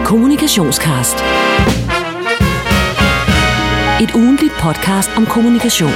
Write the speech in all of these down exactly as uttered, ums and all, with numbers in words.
Kommunikationscast. Et ugentligt podcast om kommunikation.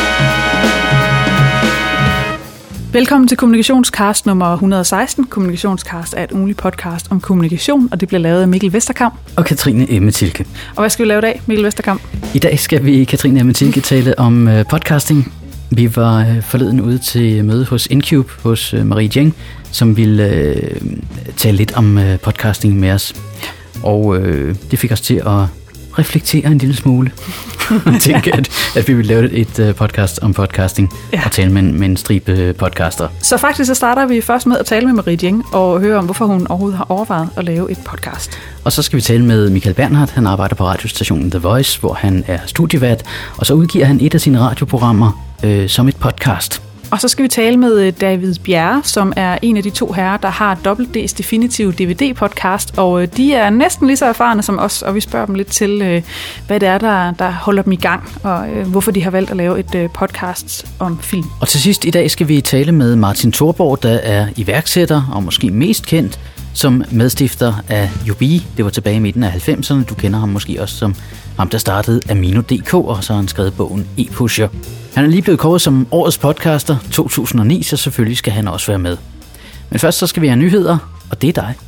Velkommen til Kommunikationscast nummer et hundrede og seksten. Kommunikationscast er et ugentligt podcast om kommunikation, og det bliver lavet af Mikkel Vesterkamp og Katrine Emme Thielke. Og hvad skal vi lave i dag, Mikkel Vesterkamp? I dag skal vi, Katrine Emme Thielke, tale om uh, podcasting. Vi var uh, forleden ude til møde hos Incube, hos uh, Marie Jeng, som ville uh, tale lidt om uh, podcasting med os. Og uh, det fik os til at reflektere en lille smule. Jeg tænker, at, at vi vil lave et uh, podcast om podcasting, ja. Og tale med, med en stribe podcaster. Så faktisk så starter vi først med at tale med Marie Jeng og høre om, hvorfor hun overhovedet har overvejet at lave et podcast. Og så skal vi tale med Michael Bernhardt. Han arbejder på radiostationen The Voice, hvor han er studievært, og så udgiver han et af sine radioprogrammer øh, som et podcast. Og så skal vi tale med David Bjerre, som er en af de to herrer, der har W D's definitive D V D-podcast, og de er næsten lige så erfarne som os, og vi spørger dem lidt til, hvad det er, der, der holder dem i gang, og hvorfor de har valgt at lave et podcast om film. Og til sidst i dag skal vi tale med Martin Thorborg, der er iværksætter, og måske mest kendt som medstifter af Jubi. Det var tilbage i midten af halvfemserne. Du kender ham måske også som ham, der startede Amino punktum d k, og så har han skrevet bogen E-Pusher. Han er lige blevet kåret som årets podcaster to tusind og ni, så selvfølgelig skal han også være med. Men først så skal vi have nyheder, og det er dig.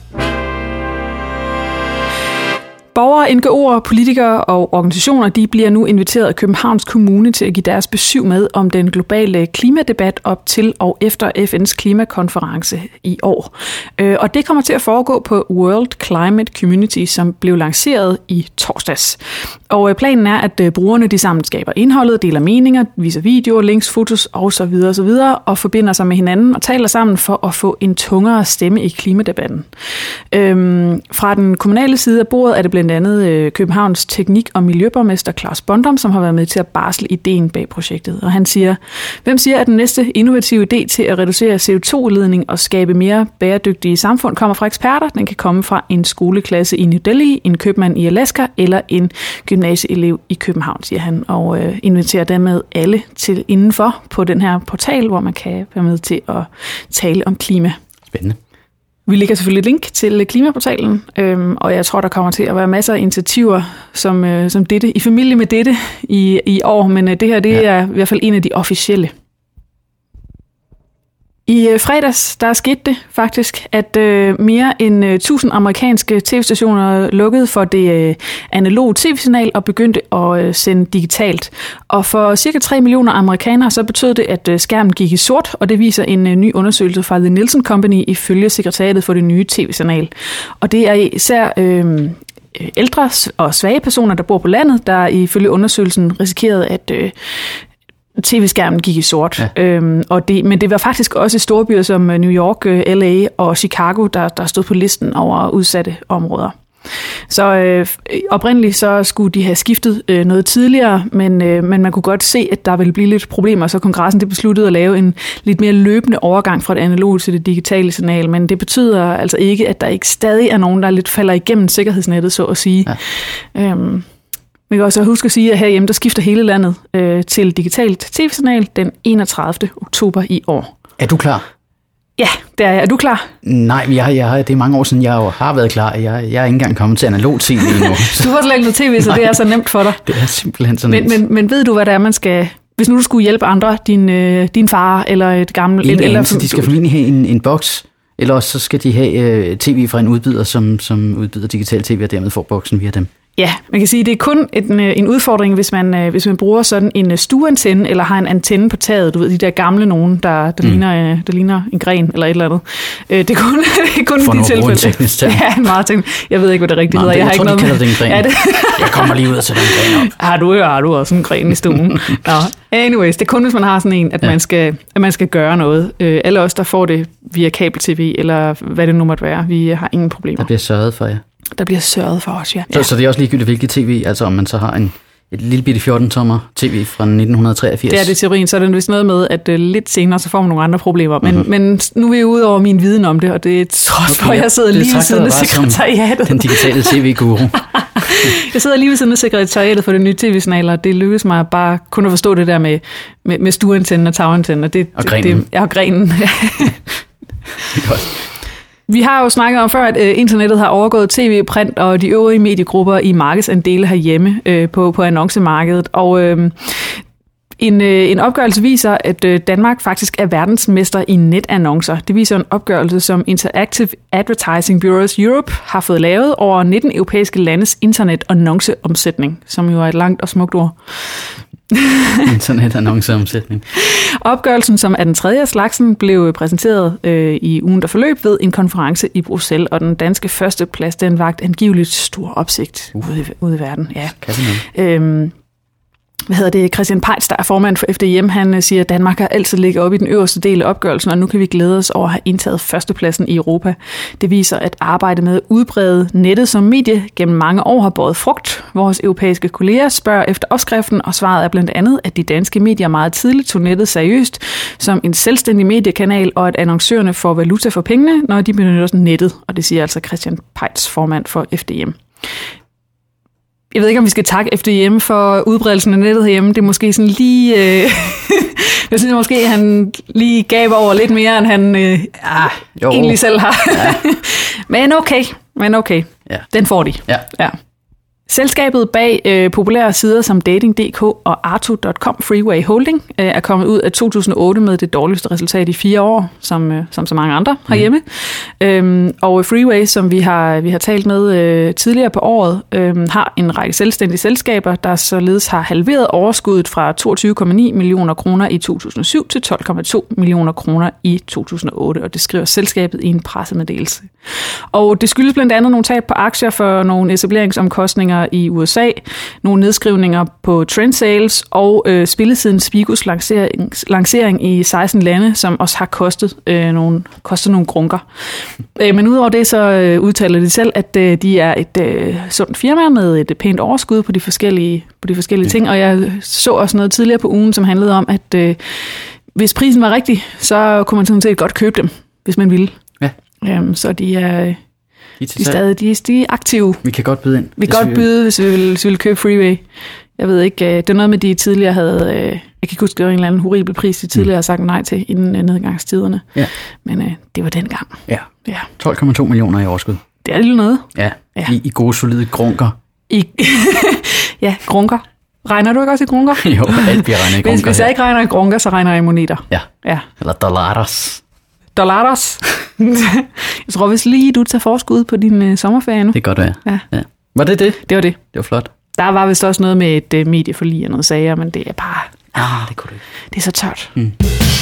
Borgere, N G O'er, politikere og organisationer, de bliver nu inviteret af Københavns Kommune til at give deres besyv med om den globale klimadebat op til og efter F N's klimakonference i år. Og det kommer til at foregå på World Climate Community, som blev lanceret i torsdags. Og planen er, at brugerne de sammen skaber indholdet, deler meninger, viser videoer, links, fotos osv. osv. og forbinder sig med hinanden og taler sammen for at få en tungere stemme i klimadebatten. Øhm, fra den kommunale side af bordet er det blandt andet Københavns teknik- og miljøborgmester Claus Bondam, som har været med til at barsle ideen bag projektet. Og han siger, hvem siger, at den næste innovative idé til at reducere C O to udledning og skabe mere bæredygtige samfund kommer fra eksperter? Den kan komme fra en skoleklasse i New Delhi, en købmand i Alaska eller en gymnasieelev i København, siger han, og øh, inviterer dermed alle til indenfor på den her portal, hvor man kan være med til at tale om klima. Spændende. Vi lægger selvfølgelig et link til klimaportalen, øhm, og jeg tror, der kommer til at være masser af initiativer som, øh, som dette, i familie med dette i, i år, men øh, det her det ja. er i hvert fald en af de officielle. I øh, fredags, der skete det faktisk, at øh, mere end øh, tusind amerikanske tv-stationer lukkede for det øh, analoge tv-signal og begyndte at øh, sende digitalt. Og for cirka tre millioner amerikanere, så betød det, at øh, skærmen gik i sort, og det viser en øh, ny undersøgelse fra The Nielsen Company ifølge sekretariatet for det nye tv-signal. Og det er især Øh, ældre og svage personer, der bor på landet, der ifølge undersøgelsen risikerede at øh, tv-skærmen gik i sort. Ja. Øhm, og det, men det var faktisk også storbyer som New York, L A og Chicago, der, der stod på listen over udsatte områder. Så øh, oprindeligt så skulle de have skiftet øh, noget tidligere, men, øh, men man kunne godt se, at der ville blive lidt problemer, så kongressen det besluttede at lave en lidt mere løbende overgang fra det analoge til det digitale signal, men det betyder altså ikke, at der ikke stadig er nogen, der lidt falder igennem sikkerhedsnettet, så at sige. Ja. Øhm, Vi kan også huske at sige, at herhjemme der skifter hele landet øh, til digitalt tv-signal den enogtredivte oktober i år. Er du klar? Ja, det er jeg. Er du klar? Nej, jeg, jeg, det er mange år siden, jeg har været klar. Jeg, jeg er ikke engang kommet til analog tv endnu. Du har slet ikke noget tv, så Nej, det er så nemt for dig. Det er simpelthen så nemt. Men, men, men ved du, hvad det er, man skal... Hvis nu du skulle hjælpe andre, din, øh, din far eller et gammelt... En, et, eller, så de skal formentlig have en, en boks, eller også så skal de have øh, tv fra en udbyder, som, som udbyder digital tv, og dermed får boksen via dem. Ja, man kan sige, at det er kun en, en udfordring, hvis man, hvis man bruger sådan en stueantenne, eller har en antenne på taget. Du ved, de der gamle nogen, der, der, mm. ligner, der ligner en gren, eller et eller andet. Det er kun, det er kun For de tilfælde. teknisk term. Ja, meget teknisk. Jeg ved ikke, hvad det rigtigt hedder. Jeg, jeg har tror, ikke de noget kalder det en gren. Ja, det... Jeg kommer lige ud og sætter en gren op. Har du, har du også en gren i stuen? Nå. Anyways, det er kun, hvis man har sådan en, at, ja. man, skal, at man skal gøre noget. Alle os, der får det via kabel-tv, eller hvad det nu måtte være, vi har ingen problemer. Der bliver sørget for jer. Der bliver sørget for os, ja. Så, så det er også ligegyldigt, hvilket tv, altså om man så har en, et lille bitte fjorten-tommer tv fra nitten treogfirs. Det er det teorien, så er det vist noget med, at uh, lidt senere, så får man nogle andre problemer. Men, mm-hmm. men nu er vi ude over min viden om det, og det er trods for, okay, jeg sidder lige ved siden af sekretariatet. Den digitale tv-guru. Jeg sidder lige ved siden af sekretariatet for det nye tv-signal, og det lykkedes mig bare kun at forstå det der med, med, med stueantenne og tagantennen. Og, det, og grenen. Det, ja, og grenen. Godt. Vi har jo snakket om før, at øh, internettet har overgået tv, print og de øvrige mediegrupper i markedsandele herhjemme øh, på, på annoncemarkedet. Og øh, en, øh, en opgørelse viser, at øh, Danmark faktisk er verdensmester i netannoncer. Det viser en opgørelse, som Interactive Advertising Bureaus Europe har fået lavet over nitten europæiske landes internet-annonceomsætning, som jo er et langt og smukt ord. Internet-annonceomsætning. Opgørelsen, som er den tredje af slagsen, blev præsenteret øh, i ugen, der forløb ved en konference i Bruxelles, og den danske førsteplads, den vagt angiveligt stor opsigt uh. ude, i, ude i verden. Ja. Øhm, hvad hedder det? Christian Peitz, der er formand for F D M, han siger, at Danmark har altid ligget op i den øverste del af opgørelsen, og nu kan vi glæde os over at have indtaget førstepladsen i Europa. Det viser, at arbejdet med at udbrede nettet som medie gennem mange år har båret frugt. Vores europæiske kolleger spørger efter opskriften, og svaret er blandt andet, at de danske medier meget tidligt tog nettet seriøst som en selvstændig mediekanal, og at annoncørerne får valuta for pengene, når de benytter nettet. Og det siger altså Christian Peitz, formand for F D M. Jeg ved ikke, om vi skal takke F D M for udbredelsen af nettet herhjemme. Det er måske sådan lige... Øh, jeg synes måske, at han lige gav over lidt mere, end han øh, ah, egentlig selv har. Ja. men okay, men okay. Ja. Den får de. Ja. Ja. Selskabet bag øh, populære sider som Dating punktum d k og Arto punktum com Freeway Holding øh, er kommet ud af to tusind og otte med det dårligste resultat i fire år, som, øh, som så mange andre herhjemme. Mm. Øhm, og Freeway, som vi har, vi har talt med øh, tidligere på året, øh, har en række selvstændige selskaber, der således har halveret overskuddet fra toogtyve komma ni millioner kroner i to tusind og syv til tolv komma to millioner kroner i to tusind og otte, og det skriver selskabet i en pressemeddelelse. Og det skyldes blandt andet nogle tab på aktier for nogle etableringsomkostninger i U S A, nogle nedskrivninger på trend sales og øh, spillesiden Spigos lancering, lancering i seksten lande, som også har kostet, øh, nogle, kostet nogle grunker. Øh, men udover det, så øh, udtaler de selv, at øh, de er et øh, sundt firma med et pænt overskud på de forskellige, på de forskellige ting, og jeg så også noget tidligere på ugen, som handlede om, at øh, hvis prisen var rigtig, så kunne man sådan set godt købe dem, hvis man ville. Ja. Øh, så de er... De er stadig de er, de er aktive. Vi kan godt byde ind. Vi kan godt vi... byde, hvis vi, vil, hvis vi vil købe Freeway. Jeg ved ikke, det er noget med, de tidligere havde... Jeg kan ikke huske, det var en eller anden horribel pris, de tidligere mm. har sagt nej til inden nedgangstiderne. Ja. Men uh, det var dengang. Ja. Ja. tolv komma to millioner i overskud. Det er lidt noget. Ja, ja. I, i gode, solide grunker. I... ja, grunker. Regner du ikke også i grunker? Jo, alt bliver regnet i grunker. Hvis, hvis jeg ikke regner i grunker, så regner jeg i moneter. Ja. Ja. Eller dollares. Dollares. Jeg tror, hvis lige du tager forskud på din øh, sommerferie nu. Det kan godt være. Ja. Ja. Var det det? Det var det. Det var flot. Der var vist også noget med et øh, medieforlig og noget sager, men det er bare... Ah, det kunne du ikke. Det er så tørt. Mm.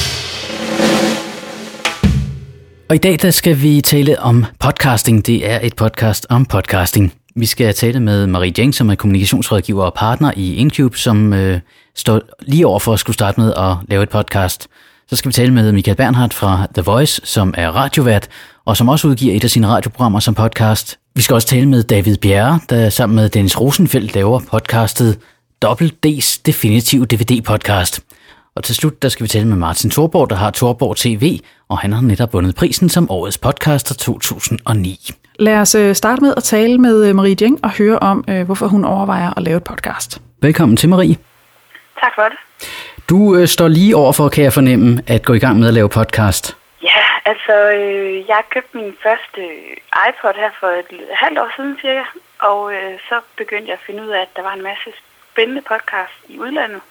Og i dag der skal vi tale om podcasting. Det er et podcast om podcasting. Vi skal tale med Marie Jeng, som er kommunikationsrådgiver og partner i Incube, som øh, står lige over for at skulle starte med at lave et podcast. Så skal vi tale med Michael Bernhardt fra The Voice, som er radiovært, og som også udgiver et af sine radioprogrammer som podcast. Vi skal også tale med David Bjerre, der sammen med Dennis Rosenfeldt laver podcastet Double D's Definitive D V D-podcast. Og til slut, der skal vi tale med Martin Thorborg, der har Thorborg T V, og han har netop vundet prisen som årets podcaster to tusind og ni. Lad os starte med at tale med Marie Jeng og høre om, hvorfor hun overvejer at lave et podcast. Velkommen til, Marie. Tak for det. Du øh, står lige overfor, kan jeg fornemme, at gå i gang med at lave podcast. Ja, altså, øh, jeg købte min første iPod her for et halvt år siden cirka, og øh, så begyndte jeg at finde ud af, at der var en masse spændende podcast i udlandet,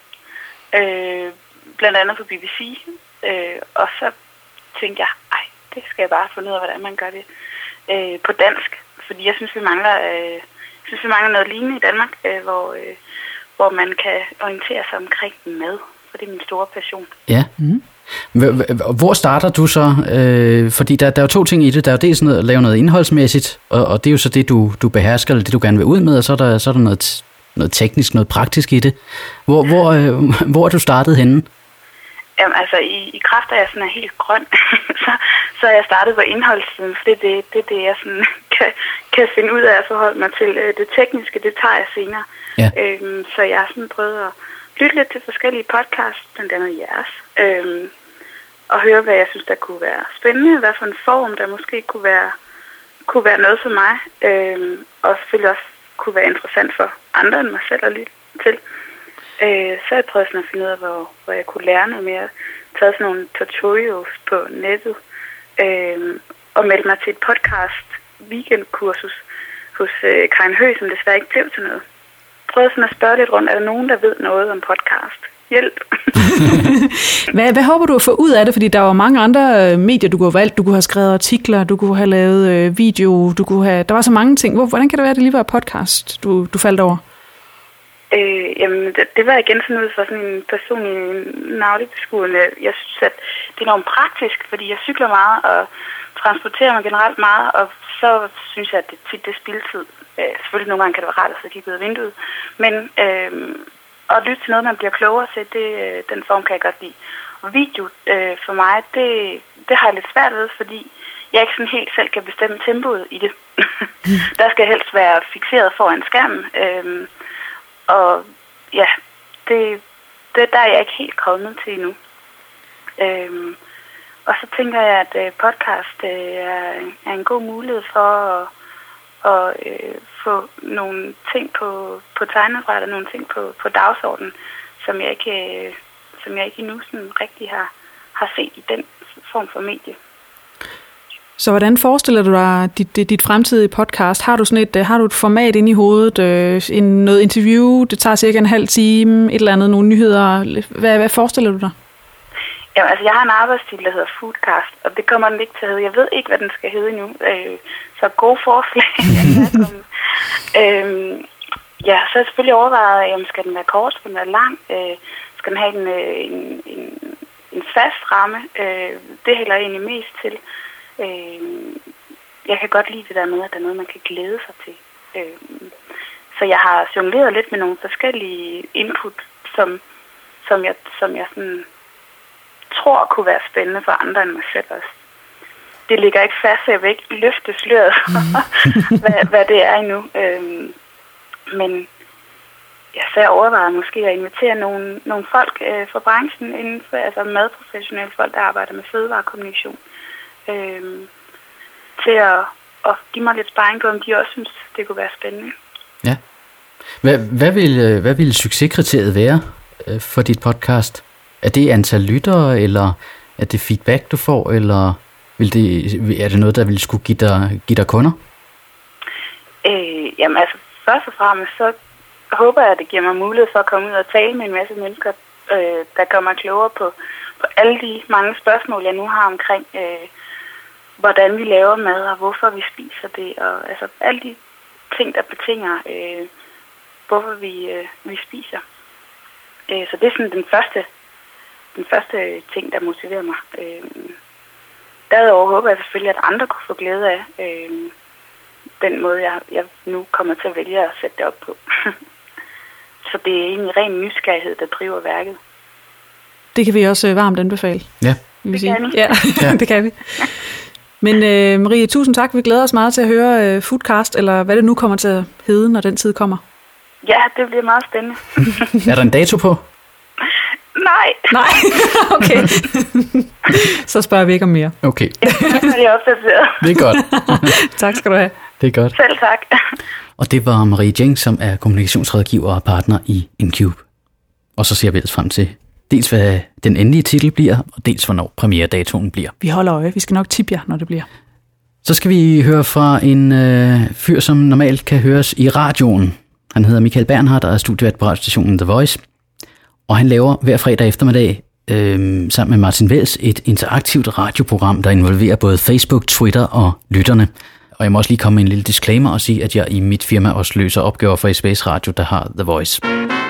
øh, blandt andet på B B C, øh, og så tænkte jeg, ej, det skal jeg bare finde ud af, hvordan man gør det øh, på dansk, fordi jeg synes, vi mangler, øh, jeg synes, vi mangler noget lignende i Danmark, øh, hvor, øh, hvor man kan orientere sig omkring mad. For det er min store passion. Ja. Mm. Hvor starter du så? Øh, fordi der, der er jo to ting i det. Der er jo dels noget, at lave noget indholdsmæssigt, og, og det er jo så det, du, du behersker, eller det, du gerne vil ud med, og så er der, så er der noget, noget teknisk, noget praktisk i det. Hvor, hvor, øh, hvor er du startet henne? Jamen altså, i, i kraft af, at jeg sådan er helt grøn, så, så er jeg startet på indholdssiden, for det er det, det, det, jeg sådan kan, kan finde ud af at forholde mig til. Det tekniske, det tager jeg senere. Ja. Øhm, så jeg har sådan prøvet at lytte lidt til forskellige podcasts, blandt andet jeres, øhm, og høre, hvad jeg synes, der kunne være spændende, hvad for en form, der måske kunne være, kunne være noget for mig, øhm, og selvfølgelig også kunne være interessant for andre end mig selv at lytte til. Øh, så jeg prøvede sådan at finde ud af, hvor, hvor jeg kunne lære noget mere. Jeg har taget sådan nogle tutorials på nettet, øhm, at melde mig til et podcast weekendkursus hos øh, Karin Høgh, som desværre ikke blev til noget. Prøvede sådan at spørge lidt rundt, er der nogen, der ved noget om podcast? Hjælp! hvad, hvad håber du at få ud af det? Fordi der var mange andre medier, du kunne have valgt. Du kunne have skrevet artikler, du kunne have lavet øh, video, du kunne have... Der var så mange ting. Hvor, hvordan kan det være, at det lige var podcast, du, du faldt over? Øh, jamen, det, det var igen sådan ud fra sådan en personlig navlebeskuende. Jeg synes, at det er enormt praktisk, fordi jeg cykler meget og transporterer mig generelt meget, og så synes jeg, at det tit det er spildtid. Øh, selvfølgelig nogle gange kan det være rart at sidde kigge ud af vinduet, men øh, at lytte til noget, man bliver klogere til, det, øh, den form kan jeg godt lide. Og video øh, for mig, det, det har jeg lidt svært ved, fordi jeg ikke sådan helt selv kan bestemme tempoet i det. Der skal jeg helst være fikseret foran skærmen. Øh, og ja, det, det der er jeg ikke helt kommet til endnu. Øh, og så tænker jeg, at øh, podcast øh, er, er en god mulighed for at og øh, få nogle ting på, på tegnebrættet, nogle ting på, på dagsordenen, som jeg ikke, øh, som jeg ikke endnu sådan rigtig har, har set i den form for medie. Så hvordan forestiller du dig dit, dit, dit fremtidige podcast? Har du sådan et, har du et format inde i hovedet, øh, en, noget interview, det tager cirka en halv time, et eller andet, nogle nyheder? Hvad, hvad forestiller du dig? Jamen, altså, jeg har en arbejdstitel, der hedder Foodcast, og det kommer den ikke til at hedde. Jeg ved ikke, hvad den skal hedde endnu, øh, så gode forslag. øhm, ja, så har jeg selvfølgelig overvejet, jamen, skal den være kort, skal den være lang, øh, skal den have en, en, en, en fast ramme, øh, det hælder jeg egentlig mest til. Øh, jeg kan godt lide det der med, at der er noget, man kan glæde sig til. Øh, så jeg har jongleret lidt med nogle forskellige input, som, som jeg, som jeg sådan... tror kunne være spændende for andre end mig selv også. Det ligger ikke fast, så jeg vil ikke løfte sløret hvad, hvad det er endnu. Øhm, men ja, så jeg overvejer måske at invitere nogle, nogle folk øh, fra branchen, inden for, altså madprofessionelle folk, der arbejder med fødevarekommunikation, øhm, til at, at give mig lidt sparring på, om de også synes, det kunne være spændende. Ja. Hvad, hvad, vil, hvad vil succeskriteriet være øh, for dit podcast? Er det antal lyttere, eller er det feedback, du får, eller vil det, er det noget, der vil skulle give dig, give dig kunder? Øh, jamen altså, først og fremmest, så håber jeg, at det giver mig mulighed for at komme ud og tale med en masse mennesker, øh, der gør mig klogere på, på alle de mange spørgsmål, jeg nu har omkring, øh, hvordan vi laver mad, og hvorfor vi spiser det, og altså alle de ting, der betinger, øh, hvorfor vi, øh, vi spiser. Øh, så det er sådan den første Den første ting, der motiverer mig. Øh, derudover håber jeg selvfølgelig, at andre kunne få glæde af øh, den måde, jeg, jeg nu kommer til at vælge at sætte det op på. Så det er egentlig ren nysgerrighed, der driver værket. Det kan vi også varmt anbefale. Ja. Det kan vi. Ja, ja. Det kan vi. Men øh, Marie, tusind tak. Vi glæder os meget til at høre øh, Foodcast, eller hvad det nu kommer til at hedde, når den tid kommer. Ja, det bliver meget spændende. Er der en dato på? Nej. Nej, okay. Så spørger vi ikke om mere. Okay. Jeg er opdateret. Det er godt. Tak skal du have. Det er godt. Selv tak. Og det var Marie Jeng, som er kommunikationsrådgiver og partner i InCube. Og så ser vi ellers frem til dels hvad den endelige titel bliver, og dels hvornår premieredatoen bliver. Vi holder øje. Vi skal nok tippe jer, når det bliver. Så skal vi høre fra en øh, fyr, som normalt kan høres i radioen. Han hedder Michael Bernhardt og er studievært på radiostationen The Voice. Og han laver hver fredag eftermiddag øh, sammen med Martin Wels et interaktivt radioprogram, der involverer både Facebook, Twitter og lytterne. Og jeg må også lige komme med en lille disclaimer og sige, at jeg i mit firma også løser opgaver for S B S Radio, der har The Voice.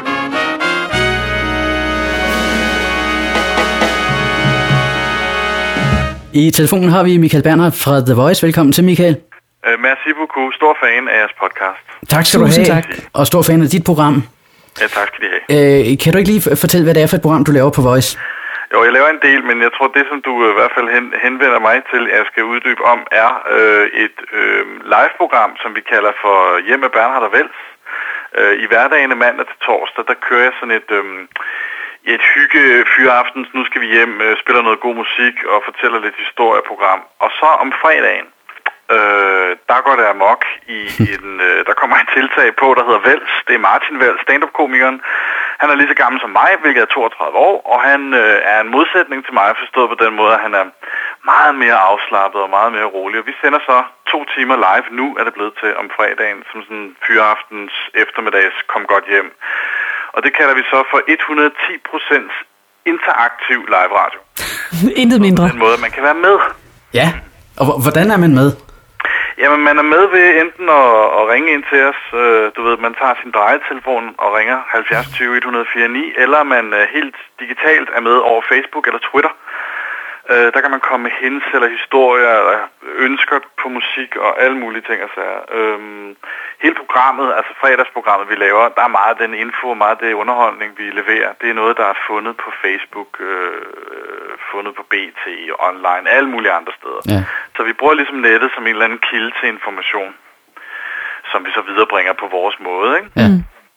I telefonen har vi Michael Bernhardt fra The Voice. Velkommen til, Michael. Uh, merci beaucoup. Stor fan af jeres podcast. Tak skal Tusind du have. tak. Og stor fan af dit program. Ja, tak skal I have. Øh, kan du ikke lige fortælle, hvad det er for et program, du laver på Voice? Jo, jeg laver en del, men jeg tror, det som du i hvert fald hen, henvender mig til, jeg skal uddybe om, er øh, et øh, live-program, som vi kalder for Hjem med Bernhardt og Wels. Øh, I hverdagene mandag til torsdag, der kører jeg sådan et, øh, et hygge fyraftens, nu skal vi hjem, øh, spiller noget god musik og fortæller lidt historieprogram. Og så om fredagen, Øh, der går det amok i en, øh, der kommer en tiltag på, der hedder Wels. Det er Martin Wels, stand-up-komikeren. Han er lige så gammel som mig, hvilket er toogtredive år, og han øh, er en modsætning til mig, forstået på den måde, at han er meget mere afslappet og meget mere roligt. Og vi sender så to timer live nu, er det blevet til om fredagen, som sådan fyraftens eftermiddags kom godt hjem. Og det kalder vi så for et hundrede og ti procent interaktiv live radio. Intet mindre. På den måde, man kan være med. Ja, og hvordan er man med? Jamen, man er med ved enten at, at ringe ind til os. Øh, du ved, man tager sin drejetelefon og ringer halvfjerds tyve et hundrede og fire ni, eller man øh, helt digitalt er med over Facebook eller Twitter. Øh, der kan man komme med hints eller historier, eller ønsker på musik og alle mulige ting. Altså, øh, hele programmet, altså fredagsprogrammet, vi laver, der er meget den info, meget det underholdning, vi leverer. Det er noget, der er fundet på Facebook, øh, fundet på B T, online, alle mulige andre steder. Ja. Så vi bruger ligesom nettet som en eller anden kilde til information, som vi så viderebringer på vores måde, ikke? Ja.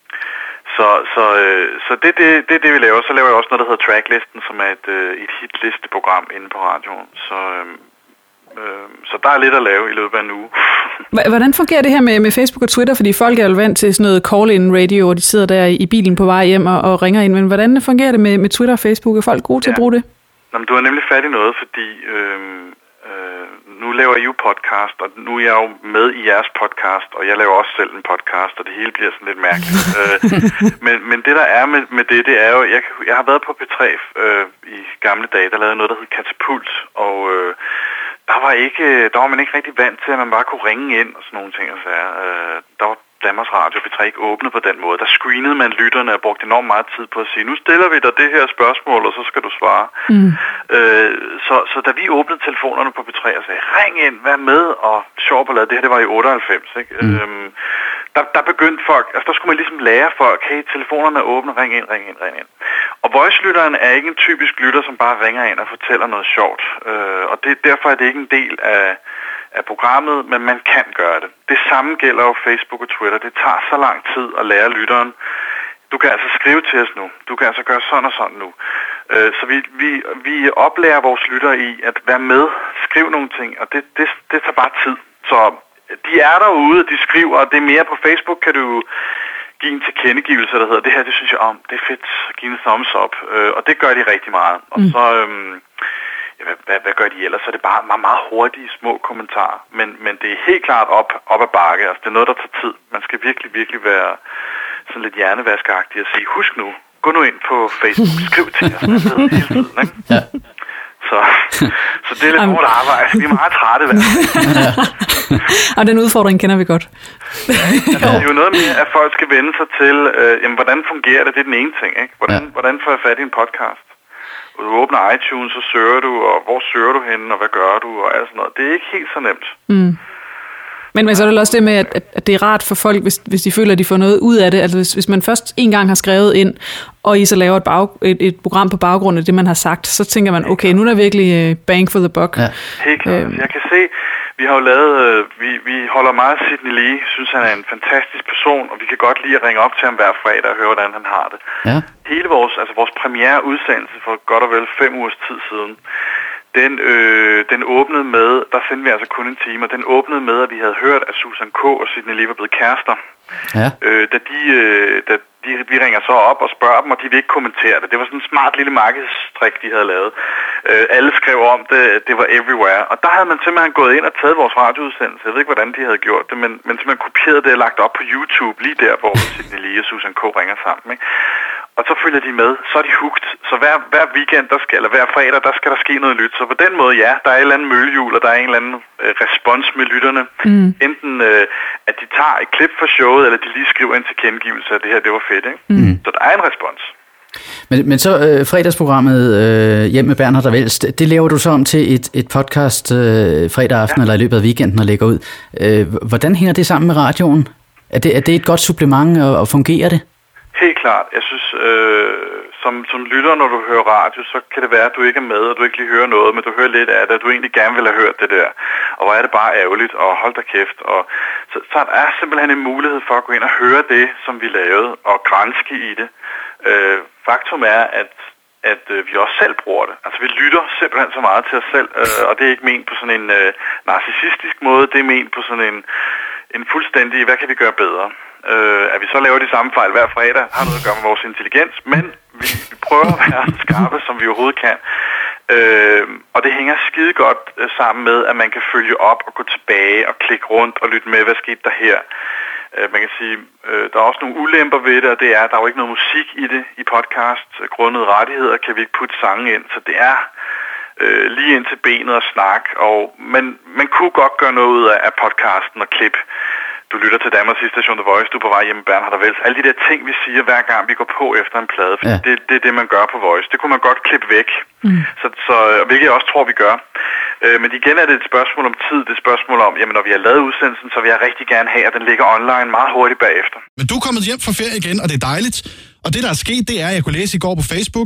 Så, så, øh, så det er det, det, det, vi laver. Så laver jeg også noget, der hedder Tracklisten, som er et, øh, et hitlisteprogram inde på radioen. Så, øh, øh, så der er lidt at lave i løbet af en uge. Hvordan fungerer det her med, med Facebook og Twitter? Fordi folk er jo vant til sådan noget call-in radio, og de sidder der i bilen på vej hjem og, og ringer ind. Men hvordan fungerer det med, med Twitter og Facebook? Er folk gode til ja. at bruge det? Jamen, du har nemlig fat i noget, fordi øh, øh, nu laver I jo podcast, og nu er jeg jo med i jeres podcast, og jeg laver også selv en podcast, og det hele bliver sådan lidt mærkeligt. øh, men, men det der er med, med det, det er jo, jeg, jeg har været på P tre øh, i gamle dage, der lavede noget, der hed Katapult, og øh, der var ikke, der var man ikke rigtig vant til, at man bare kunne ringe ind og sådan nogle ting. Altså, øh, der var Danmarks Radio P tre ikke åbnet på den måde. Der screenede man lytterne og brugte enormt meget tid på at sige, nu stiller vi dig det her spørgsmål, og så skal du svare. Mm. Øh, så, så da vi åbnede telefonerne på P tre og sagde, ring ind, vær med, og sjov ballade, det her det var i otteoghalvfems, ikke? Mm. Øhm, der, der begyndte folk, altså der skulle man ligesom lære folk, hey, telefonerne er åbne, ring ind, ring ind, ring ind. Og voice-lytteren er ikke en typisk lytter, som bare ringer ind og fortæller noget sjovt. Øh, og det, derfor er det ikke en del af af programmet, men man kan gøre det. Det samme gælder jo Facebook og Twitter. Det tager så lang tid at lære lytteren. Du kan altså skrive til os nu. Du kan altså gøre sådan og sådan nu. Øh, så vi, vi, vi oplærer vores lyttere i at være med, skrive nogle ting, og det, det, det tager bare tid. Så de er derude, de skriver, og det er mere på Facebook, kan du give en tilkendegivelse, der hedder, det her, det synes jeg om, det er fedt, give en thumbs up, øh, og det gør de rigtig meget. Og mm. så... Øhm, Hvad, hvad, hvad gør de ellers? Så er det bare meget, meget hurtige, små kommentarer. Men, men det er helt klart op, op ad bakke. Altså, det er noget, der tager tid. Man skal virkelig, virkelig være sådan lidt hjernevaskeagtig og sige, husk nu, gå nu ind på Facebook, skriv til os. Hele tiden, ikke? Ja. Så, så det er lidt hårdt arbejde. Vi er meget trætte hver dag. Og den udfordring kender vi godt. Altså, det er jo noget med, at folk skal vende sig til, øh, jamen, hvordan fungerer det? Det er den ene ting, ikke? Hvordan, ja. hvordan får jeg fat i en podcast? Du åbner iTunes, så søger du, og hvor søger du henne, og hvad gør du, og alt sådan noget. Det er ikke helt så nemt. Mm. Men, men så er det også det med, at, at det er rart for folk, hvis, hvis de føler, at de får noget ud af det. Altså hvis, hvis man først en gang har skrevet ind, og I så laver et, bag, et, et program på baggrund af det, man har sagt, så tænker man, okay, nu er der virkelig bang for the buck. Ja. Helt klart. Øhm. Jeg kan se, vi har jo lavet, vi, vi holder meget Sidney Lee, synes han er en fantastisk person, og vi kan godt lide at ringe op til ham hver fredag og høre, hvordan han har det. Ja. Hele vores, altså vores premiere udsendelse for godt og vel fem ugers tid siden, Den, øh, den åbnede med, der sendte vi altså kun en time, og den åbnede med, at vi havde hørt, at Susan K. og Sidney Lee var blevet kærester. Ja. Øh, da de, øh, da de, vi ringer så op og spørger dem, og de vil ikke kommentere det. Det var sådan en smart lille markedstrik, de havde lavet. Øh, alle skrev om det, det var everywhere. Og der havde man simpelthen gået ind og taget vores radioudsendelse. Jeg ved ikke, hvordan de havde gjort det, men, men simpelthen kopieret det og lagt op på YouTube, lige der, hvor Sidney Lee og Susan K. ringer sammen, ikke? Og så følger de med, så er de hugt. Så hver, hver weekend, der skal, eller hver fredag, der skal der ske noget nyt. Så på den måde, ja, der er et eller andet møllehjul, og der er en eller anden øh, respons med lytterne. Mm. Enten øh, at de tager et klip fra showet, eller de lige skriver en tilkendegivelse, at det her, det var fedt, ikke? Mm. Så der er en respons. Men, men så øh, fredagsprogrammet øh, Hjem med Bernhard og Welst, det laver du så om til et, et podcast øh, fredag aften, ja. Eller i løbet af weekenden og lægger ud. Øh, hvordan hænger det sammen med radioen? Er det, er det et godt supplement, og, og fungerer det? Helt klart. Jeg synes, øh, som, som lytter, når du hører radio, så kan det være, at du ikke er med, og du ikke lige hører noget, men du hører lidt af det, og du egentlig gerne vil have hørt det der. Og hvor er det bare ærgerligt, og hold da kæft. Og så, så er simpelthen en mulighed for at gå ind og høre det, som vi lavede, og granske i det. Øh, faktum er, at at øh, vi også selv bruger det. Altså vi lytter simpelthen så meget til os selv, øh, og det er ikke ment på sådan en øh, narcissistisk måde, det er ment på sådan en, en fuldstændig, hvad kan vi gøre bedre? Øh, at vi så laver de samme fejl hver fredag, har noget at gøre med vores intelligens, men vi, vi prøver at være så skarpe, som vi overhovedet kan. Øh, og det hænger skide godt øh, sammen med, at man kan følge op og gå tilbage og klikke rundt og lytte med, hvad skete der her. Øh, man kan sige, øh, der er også nogle ulemper ved det, og det er, at der er jo ikke noget musik i det i podcast. Grundet rettigheder kan vi ikke putte sange ind, så det er øh, lige ind til benet og snak. Og man, man kunne godt gøre noget ud af podcasten og klip. Du lytter til Danmarks station The Voice, du er på vej hjemme Bernhard og Wels. Alle de der ting, vi siger, hver gang vi går på efter en plade, for ja. det, det er det, man gør på Voice. Det kunne man godt klippe væk, mm. så, så, hvilket jeg også tror, vi gør. Øh, men igen er det et spørgsmål om tid, det er et spørgsmål om, jamen når vi har lavet udsendelsen, så vil jeg rigtig gerne have, at den ligger online meget hurtigt bagefter. Men du er kommet hjem fra ferie igen, og det er dejligt. Og det, der er sket, det er, at jeg kunne læse i går på Facebook,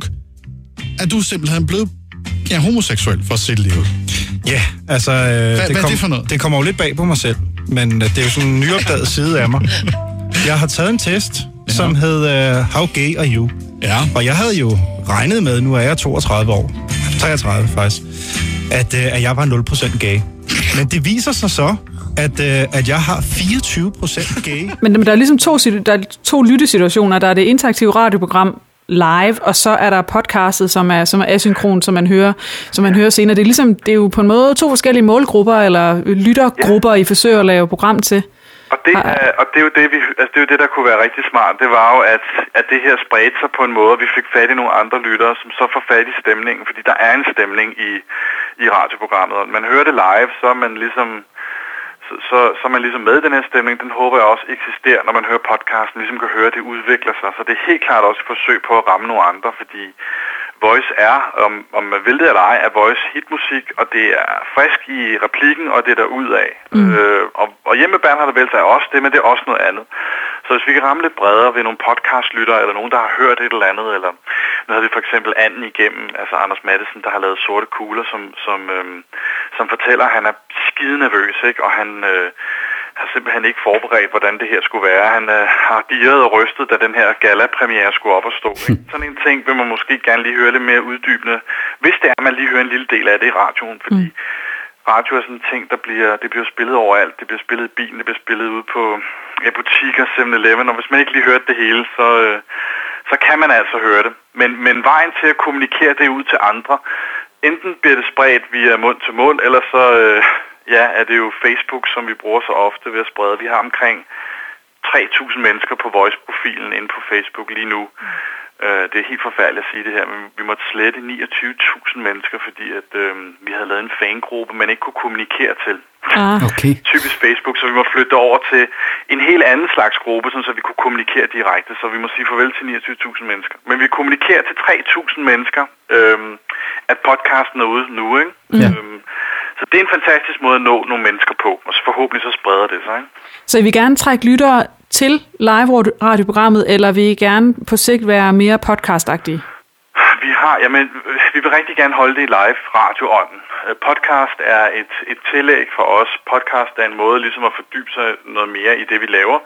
at du simpelthen er blevet ja, homoseksuel for at sætte livet. Ja, altså... Øh, hvad, det, hvad kom, er det for noget? Det kommer jo lidt bag på mig selv, men øh, det er jo sådan en nyopdaget side af mig. Jeg har taget en test, ja. som hed uh, How Gay Are You? Ja. Og jeg havde jo regnet med, nu er jeg toogtredive år, treogtredive faktisk, at, uh, at jeg var nul procent gay. Men det viser sig så, at, uh, at jeg har fireogtyve procent gay. Men der er ligesom to, der er to lyttesituationer. Der er det interaktive radioprogram live, og så er der podcastet, som er, som er asynkron, som man hører, som man hører senere. Det er ligesom, det er jo på en måde to forskellige målgrupper, eller lyttergrupper, ja. I forsøger at lave program til. Og det, er, og det er jo det, vi, altså det er jo det, der kunne være rigtig smart. Det var jo, at, at det her spredte sig på en måde, og vi fik fat i nogle andre lyttere, som så får fat i stemningen, fordi der er en stemning i, i radioprogrammet. Og man hører det live, så er man ligesom så, så, så er man ligesom med i den her stemning. Den håber jeg også eksisterer, når man hører podcasten, ligesom kan høre, at det udvikler sig. Så det er helt klart også et forsøg på at ramme nogle andre, fordi Voice er, om, om man vil det eller ej, er Voice hitmusik, og det er frisk i replikken, og det er der ud af. Mm. Øh, og, og hjemme med Bernhard og Wels er også det, men det er også noget andet. Så hvis vi kan ramme lidt bredere ved nogle podcastlyttere, eller nogen, der har hørt et eller andet, eller nu havde vi for eksempel Anden igennem, altså Anders Mattesen, der har lavet Sorte Kugler, som, som, øhm, som fortæller, at han er skide nervøs, ikke? Og han øh, har simpelthen ikke forberedt, hvordan det her skulle være. Han øh, har dirret og rystet, da den her gala-premiere skulle op og stå. Ikke? Sådan en ting vil man måske gerne lige høre lidt mere uddybende, hvis det er, at man lige hører en lille del af det i radioen, fordi mm. radio er sådan en ting, der bliver, det bliver spillet overalt. Det bliver spillet i bilen, det bliver spillet ude på ja, butikker, seven eleven, og hvis man ikke lige hørte det hele, så, øh, så kan man altså høre det. Men, men vejen til at kommunikere det ud til andre, enten bliver det spredt via mund til mund, eller så øh, ja, er det jo Facebook, som vi bruger så ofte ved at sprede. Vi har omkring tre tusind mennesker på Voice-profilen inde på Facebook lige nu. Uh, det er helt forfærdeligt at sige det her, men vi måtte slette niogtyve tusind mennesker, fordi at, øh, vi havde lavet en fangruppe, man ikke kunne kommunikere til. Ah. Okay. Typisk Facebook, så vi må flytte over til en helt anden slags gruppe, sådan, så vi kunne kommunikere direkte, så vi må sige farvel til niogtyve tusind mennesker. Men vi kommunikerer til tre tusind mennesker, øh, at podcasten er ude nu, ikke? Ja. Øhm, så det er en fantastisk måde at nå nogle mennesker på, og så forhåbentlig så spreder det sig, ikke? Så I vil gerne trække lyttere til live-radioprogrammet, eller vil I gerne på sigt være mere podcastagtige? Vi har, jamen, vi vil rigtig gerne holde det i live-radioånden. Podcast er et, et tillæg for os. Podcast er en måde ligesom at fordybe sig noget mere i det, vi laver.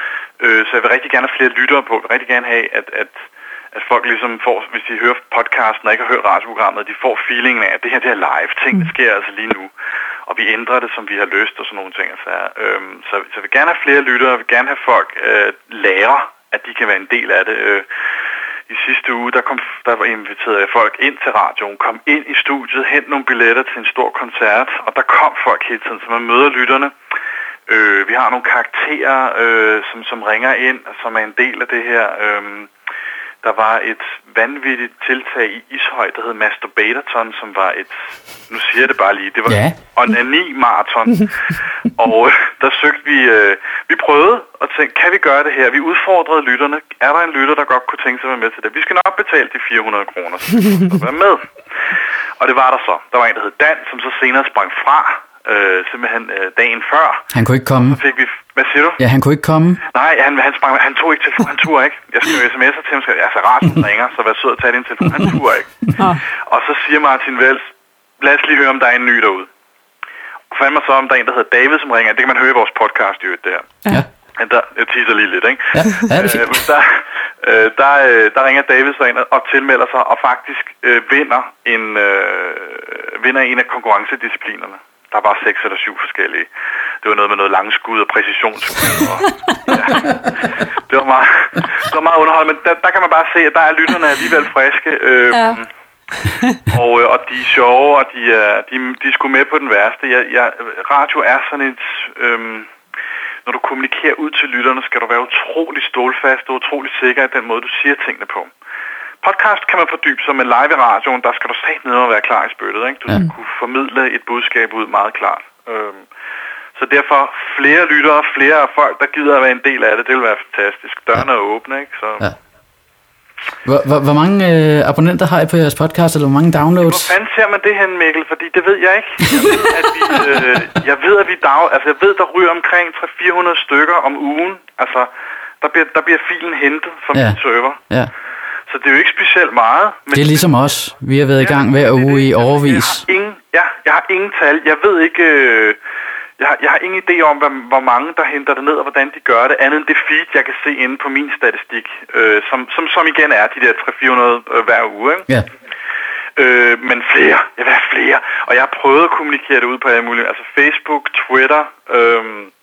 Så jeg vil rigtig gerne have flere lyttere på. Jeg vil rigtig gerne have, at, at, at folk ligesom får, hvis de hører podcasten og ikke har hørt radioprogrammet, de får feelingen af, at det her det er live. Ting, det sker altså lige nu. Og vi ændrer det, som vi har lyst og sådan nogle ting. Så, øhm, så, så jeg vil gerne have flere lyttere. Jeg vil gerne have folk øh, lære, at de kan være en del af det. Øh, I sidste uge, der, kom, der var inviteret folk ind til radioen, kom ind i studiet, hent nogle billetter til en stor koncert, og der kom folk hele tiden, så man møder lytterne. Øh, vi har nogle karakterer, øh, som, som ringer ind, som er en del af det her. Øh, der var et vanvittigt tiltag i Ishøj, der hed Masturbatorton, som var et, nu siger jeg det bare lige, det var ja. onani-marathon. Og øh, der søgte vi, øh, vi prøvede at tænke, kan vi gøre det her? Vi udfordrede lytterne. Er der en lytter, der godt kunne tænke sig at være med til det? Vi skal nok betale de fire hundrede kroner, så være med. Og det var der så. Der var en, der hed Dan, som så senere sprang fra, øh, simpelthen øh, dagen før. Han kunne ikke komme. Så fik vi, hvad siger du? Ja, han kunne ikke komme. Nej, han, han, sprang, han tog ikke telefon, han turde ikke. Jeg skrev sms'er til ham, altså radioen ringer, så vær sød at tage din telefon. Han turde ikke. Og så siger Martin Wels, lad os lige høre, om der er en ny derude. Og fandt mig så, om der er en, der hedder David, som ringer. Det kan man høre i vores podcast, jo, det her. Ja. Der, jeg teaser lige lidt, ikke? Ja, ja, det er øh, der, øh, der, øh, der ringer David så ind og tilmelder sig, og faktisk øh, vinder, en, øh, vinder en af konkurrencedisciplinerne. Der var seks eller syv forskellige. Det var noget med noget langskud og præcisionsskud. Og, ja. Det var meget, det var meget underholdende, men der, der kan man bare se, at der er lytterne alligevel friske. Øh, ja. og, øh, og de er sjove, og de er, de, de er sgu med på den værste. Jeg, jeg, radio er sådan et... Øhm, når du kommunikerer ud til lytterne, skal du være utrolig stålfast og utrolig sikker i den måde, du siger tingene på. Podcast kan man fordybe sig, men live i radioen, der skal du sætte ned og være klar i spyttet. Ikke? Du skal ja. kunne formidle et budskab ud meget klart. Øhm, så derfor flere lyttere, flere folk, der gider at være en del af det, det vil være fantastisk. Dørene ja. er åbne, ikke? Så... Ja. Hvor, hvor, hvor mange øh, abonnenter har I på jeres podcast, eller hvor mange downloads? Hvor fanden ser man det hen, Mikkel? Fordi det ved jeg ikke. Jeg ved, at vi, øh, jeg ved, at vi dag, altså jeg ved, der ryger omkring tre til fire hundrede stykker om ugen. Altså, der bliver, der bliver filen hentet fra ja. min server. Ja. Så det er jo ikke specielt meget. Men det er ligesom os. Vi har været ja, i gang hver uge i årevis. Jeg har ingen, ja, jeg har ingen tal. Jeg ved ikke... Øh, Jeg har, jeg har ingen idé om, hvor, hvor mange der henter det ned, og hvordan de gør det, andet end det feed, jeg kan se inde på min statistik, øh, som, som, som igen er de der tre til fire hundrede øh, hver uge. Ikke? Ja. Øh, men flere, jeg vil have flere, og jeg har prøvet at kommunikere det ud på alle mulige, altså Facebook, Twitter, øh,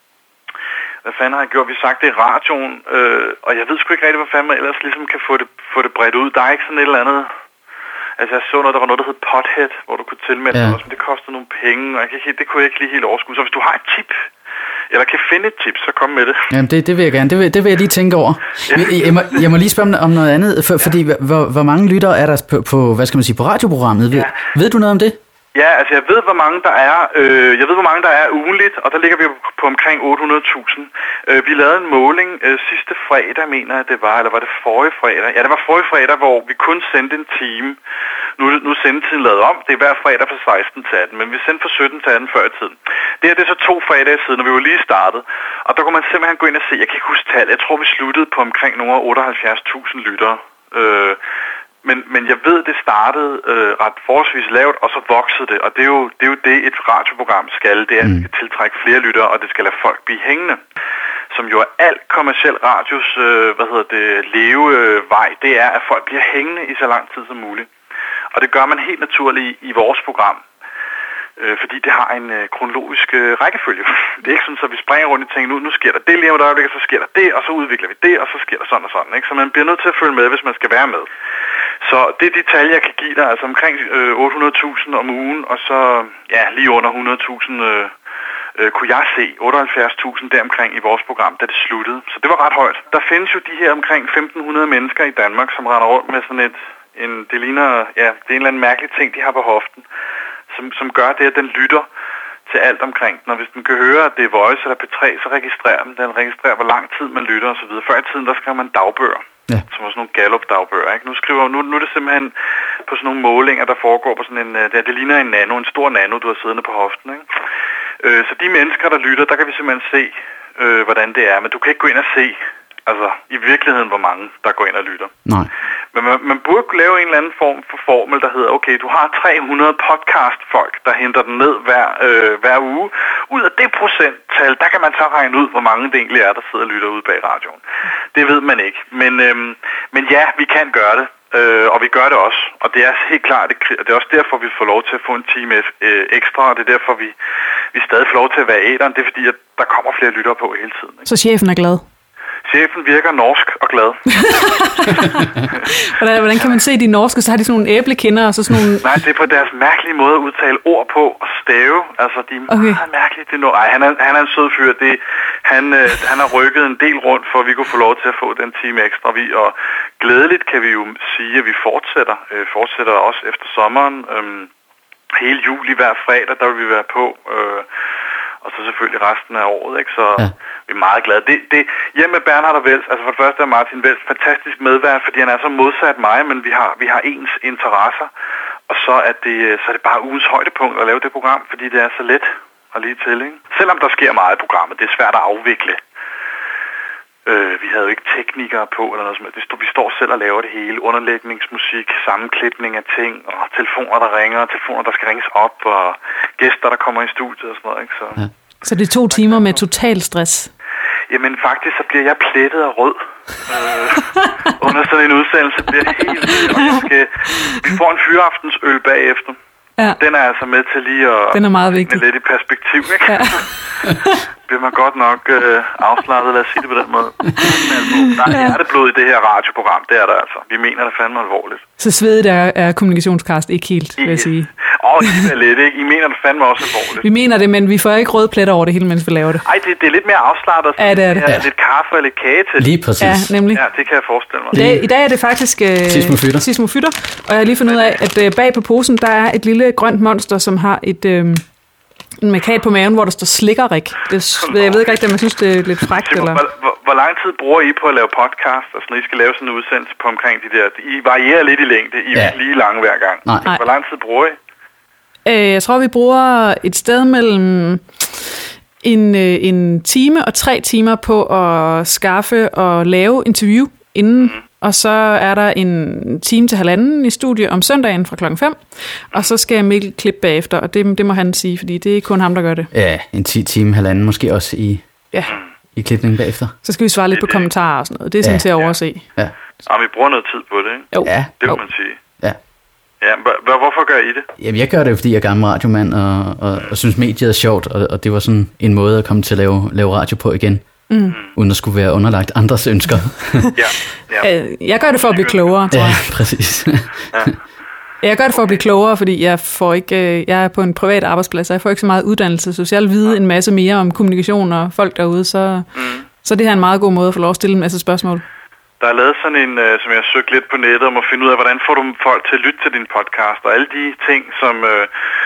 hvad fanden har jeg gjort, vi har sagt det i radioen, øh, og jeg ved sgu ikke rigtig, hvor fanden man ellers ligesom kan få det, få det bredt ud. Der er ikke sådan et eller andet... Altså jeg så noget, der var noget, der hed Pothead, hvor du kunne tilmelde ja. også, men det kostede nogle penge, og jeg kan ikke, det kunne jeg ikke lige helt overskue. Så hvis du har et tip, eller kan finde et tip, så kom med det. Jamen det, det vil jeg gerne, det vil, det vil jeg lige tænke over. Ja. Jeg, jeg, må, jeg må lige spørge om noget andet, for, fordi hvor, hvor mange lyttere er der på, på, hvad skal man sige, på radioprogrammet? Ved, ja. ved du noget om det? Ja, altså jeg ved, hvor mange der er. Øh, jeg ved, hvor mange der er ugenligt, og der ligger vi på omkring otte hundrede tusind. Øh, vi lavede en måling øh, sidste fredag, mener jeg det var, eller var det forrige fredag? Ja, det var forrige fredag, hvor vi kun sendte en time. Nu, nu er sendetiden lavet om. Det er hver fredag fra seksten til atten, men vi sendte fra sytten til atten før i tiden. Det her det er så to fredage siden, når vi var lige startet. Og der kunne man simpelthen gå ind og se, jeg kan ikke huske tal, jeg tror vi sluttede på omkring nogle otteoghalvfjerds tusind lyttere. Øh, Men, men jeg ved, det startede øh, ret forholdsvis lavt, og så voksede det. Og det er jo det, er jo det et radioprogram skal. Det er, at det skal tiltrække flere lyttere, og det skal lade folk blive hængende. Som jo er alt kommerciel radios øh, hvad hedder det, levevej, øh, det er, at folk bliver hængende i så lang tid som muligt. Og det gør man helt naturligt i, i vores program. Øh, fordi det har en øh, kronologisk øh, rækkefølge. Det er ikke sådan, at vi springer rundt i ting, nu, nu sker der det lige om et øjeblik, og så sker der det, og så udvikler vi det, og så sker der sådan og sådan. Ikke? Så man bliver nødt til at følge med, hvis man skal være med. Så det er de tal, jeg kan give dig, altså omkring øh, otte hundrede tusind om ugen, og så ja, lige under hundrede tusind øh, øh, kunne jeg se, otteoghalvfjerds tusind deromkring i vores program, da det sluttede. Så det var ret højt. Der findes jo de her omkring femten hundrede mennesker i Danmark, som render rundt med sådan et, en, det ligner, ja, det er en eller anden mærkelig ting, de har på hoften, som, som gør det, at den lytter til alt omkring den. Og hvis den kan høre, at det er Voice eller P tre, så registrerer den. Den registrerer, hvor lang tid man lytter osv. Før i tiden, der skrev man dagbøger. Ja. Som var sådan nogle Gallup-dagbøger. Ikke? Nu skriver nu, nu er det simpelthen på sådan nogle målinger, der foregår på sådan en... Det, det ligner en nano, en stor nano, du har siddende på hoften. Ikke? Øh, så de mennesker, der lytter, der kan vi simpelthen se, øh, hvordan det er. Men du kan ikke gå ind og se, altså i virkeligheden, hvor mange, der går ind og lytter. Nej. Men man, man burde lave en eller anden form for formel, der hedder, okay, du har tre hundrede podcast-folk, der henter den ned hver, øh, hver uge. Ud af det procenttal, der kan man så regne ud, hvor mange det egentlig er, der sidder og lytter ude bag radioen. Det ved man ikke. Men, øh, men ja, vi kan gøre det, øh, og vi gør det også. Og det er helt klart, det, det er også derfor, vi får lov til at få en time øh, ekstra, og det er derfor, vi, vi stadig får lov til at være æderen. Det er fordi, at der kommer flere lyttere på hele tiden. Ikke? Så chefen er glad? Chefen virker norsk og glad. hvordan, hvordan kan man se de norske? Så har de sådan nogle æblekinder og så sådan nogle... Nej, det er på deres mærkelige måde at udtale ord på og stave. Altså, de er okay. meget mærkelige. Det er no... Ej, han er, han er en sød fyr. Det, han, øh, han har rykket en del rundt, for at vi kunne få lov til at få den time ekstra. Vi, og glædeligt kan vi jo sige, at vi fortsætter. Øh, fortsætter også efter sommeren. Øh, hele juli hver fredag, der vil vi være på. Øh, og så selvfølgelig resten af året, ikke? Så ja. Vi er meget glade. Det, det, hjemme med Bernhard og Wels, altså for det første er Martin Wels fantastisk medvært, fordi han er så modsat mig, men vi har, vi har ens interesser. Og så er, det, så er det bare ugens højdepunkt at lave det program, fordi det er så let og lige til, ikke? Selvom der sker meget i programmet, det er svært at afvikle. Øh, vi havde jo ikke teknikere på eller noget som helst. Vi står selv og laver det hele. Underlægningsmusik, sammenklipning af ting, og telefoner, der ringer, telefoner, der skal ringes op, og gæster, der kommer i studiet og sådan noget, ikke? Så, ja. Så det er to timer med total stress? Jamen faktisk, så bliver jeg plettet af rød. øh, under sådan en udsendelse bliver det helt... Og jeg skal, vi får en fyraftensøl bagefter. Ja. Den er altså med til lige at... Den er meget vigtig. Lidt i perspektiv, ikke? Ja. bliver man godt nok øh, afslappet, lad os sige det på den måde. Men altså, der er hjerteblod i det her radioprogram, det er der altså. Vi mener det fandme alvorligt. Så svedet er, er kommunikationskast ikke helt, vil jeg sige. Åh, oh, det er lidt, ikke? I mener det fandme også alvorligt. Vi mener det, men vi får ikke røde pletter over det hele, mens vi laver det. Ej, det, det er lidt mere afslappet. Ja, det er det. Ja, lidt kaffe og lidt kage til. Lige præcis. Ja, nemlig. Ja, det kan jeg forestille mig. I dag, i dag er det faktisk øh, Sismofytter. Sismofytter, og jeg har lige fundet ud af, at øh, bag på posen, der er et lille grønt monster, som har et... Øh, en markat på maven, hvor der står slikkerik. Det, jeg ved ikke rigtig, om jeg synes, det er lidt frækt. Eller... Hvor, hvor, hvor lang tid bruger I på at lave podcast? Altså, når I skal lave sådan en udsendelse på omkring de der... I varierer lidt i længde. I er ja. lige lange hver gang. Nej. Hvor lang tid bruger I? Øh, jeg tror, vi bruger et sted mellem en, en time og tre timer på at skaffe og lave interview inden. Mm. Og så er der en time til halvanden i studie om søndagen fra klokken fem. Og så skal Mikkel klippe bagefter, og det, det må han sige, fordi det er kun ham, der gør det. Ja, en ti time, halvanden, måske også i, ja. i klipningen bagefter. Så skal vi svare lidt på kommentarer og sådan noget. Det er sådan ja. til at overse. Ja. Og vi bruger noget tid på det, ikke? Jo. Ja. Det må jo. man sige. Ja. Ja, hvorfor gør I det? Jamen, jeg gør det, fordi jeg er gammel radiomand, og, og, og synes, mediet er sjovt, og, og det var sådan en måde at komme til at lave, lave radio på igen. Mm. Uden at skulle være underlagt andres ønsker. ja, ja. Jeg gør det for at blive klogere, tror jeg. Ja, præcis. ja. Jeg gør det for at blive klogere, fordi jeg får ikke, jeg er på en privat arbejdsplads, og jeg får ikke så meget uddannelse, så hvis jeg vil vide en masse mere om kommunikation og folk derude, så, mm. så det her er en meget god måde at få lov at stille en masse spørgsmål. Der er lavet sådan en, uh, som jeg har søgt lidt på nettet om at finde ud af, hvordan får du folk til at lytte til din podcast, og alle de ting, som, uh,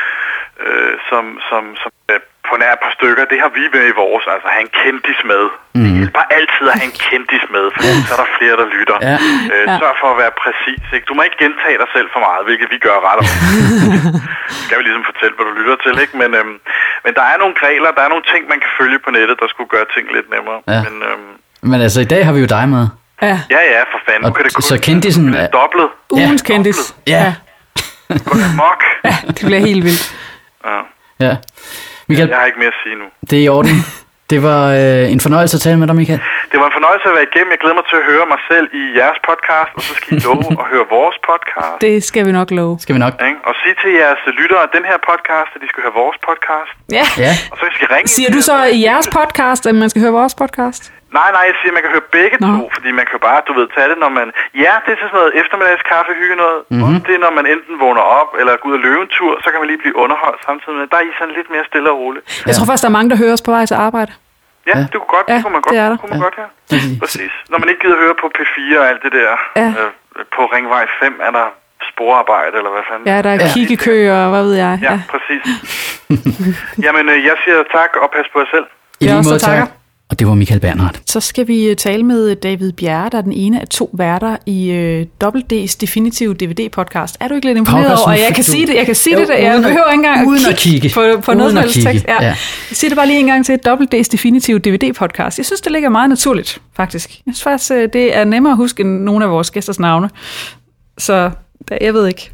uh, som, som, som uh, på nær et par stykker, det har vi med i vores, altså have en kendis med. Mm. Det hjælper altid at have en kendis med, for så er der flere, der lytter. Ja. Uh, ja. Sørg for at være præcis, ikke? Du må ikke gentage dig selv for meget, hvilket vi gør ret om. Skal vi ligesom fortælle, hvad du lytter til, ikke? Men, øhm, men der er nogle regler, der er nogle ting, man kan følge på nettet, der skulle gøre ting lidt nemmere. Ja. Men, øhm, men altså, i dag har vi jo dig med. Ja, ja, ja, for fanden. Nu kan det kun, så kendisen er dobblet. Ugens ja. kendis. Ja. Gå det mok. Ja, det bliver helt vildt. Ja. Ja. Michael, jeg har ikke mere at sige nu. Det er i orden. Det var øh, en fornøjelse at tale med dig, Michael. Det var en fornøjelse at være igennem. Jeg glæder mig til at høre mig selv i jeres podcast, og så skal I love at høre vores podcast. Det skal vi nok love. Skal vi nok. Ja, og sige til jeres lyttere af den her podcast, at de skal høre vores podcast. Ja. ja. Og så skal I ringe. Siger du så i jeres podcast, at man skal høre vores podcast? Nej, nej, jeg siger, at man kan høre begge Nå. to, fordi man kan bare, du ved, tage det, når man... Ja, det er sådan noget eftermiddagskaffe, hygge noget. Mm-hmm. Og det er, når man enten vågner op, eller går ud og løbe en tur, så kan man lige blive underholdt samtidig med. Der er I sådan lidt mere stille og roligt. Jeg tror faktisk, der er mange, der hører os på vej til arbejde. Ja, ja. det kunne godt, ja, det kunne man godt, det er der. kunne man ja. godt, ja. Præcis. Når man ikke gider høre på P fire og alt det der, ja. øh, på Ringvej fem er der sporarbejde, eller hvad fanden? Ja, der er ja. kiggekø og hvad ved jeg. Ja, ja. præcis. Jamen, øh, jeg siger tak, og pas på jer selv. I lige måde, tak. Og det var Michael Bernhardt. Så skal vi tale med David Bjerre, der er den ene af to værter i øh, Double D's Definitive D V D-podcast. Er du ikke lidt imponeret over, at jeg kan sige det? Jeg kan sige jo, det, jeg uden behøver ikke engang uden at kigge på, på noget som helst tekst. Ja. Ja. Jeg siger det bare lige en gang til Double D's Definitive D V D-podcast. Jeg synes, det ligger meget naturligt, faktisk. Jeg synes faktisk, det er nemmere at huske end nogle af vores gæsters navne. Så jeg ved ikke.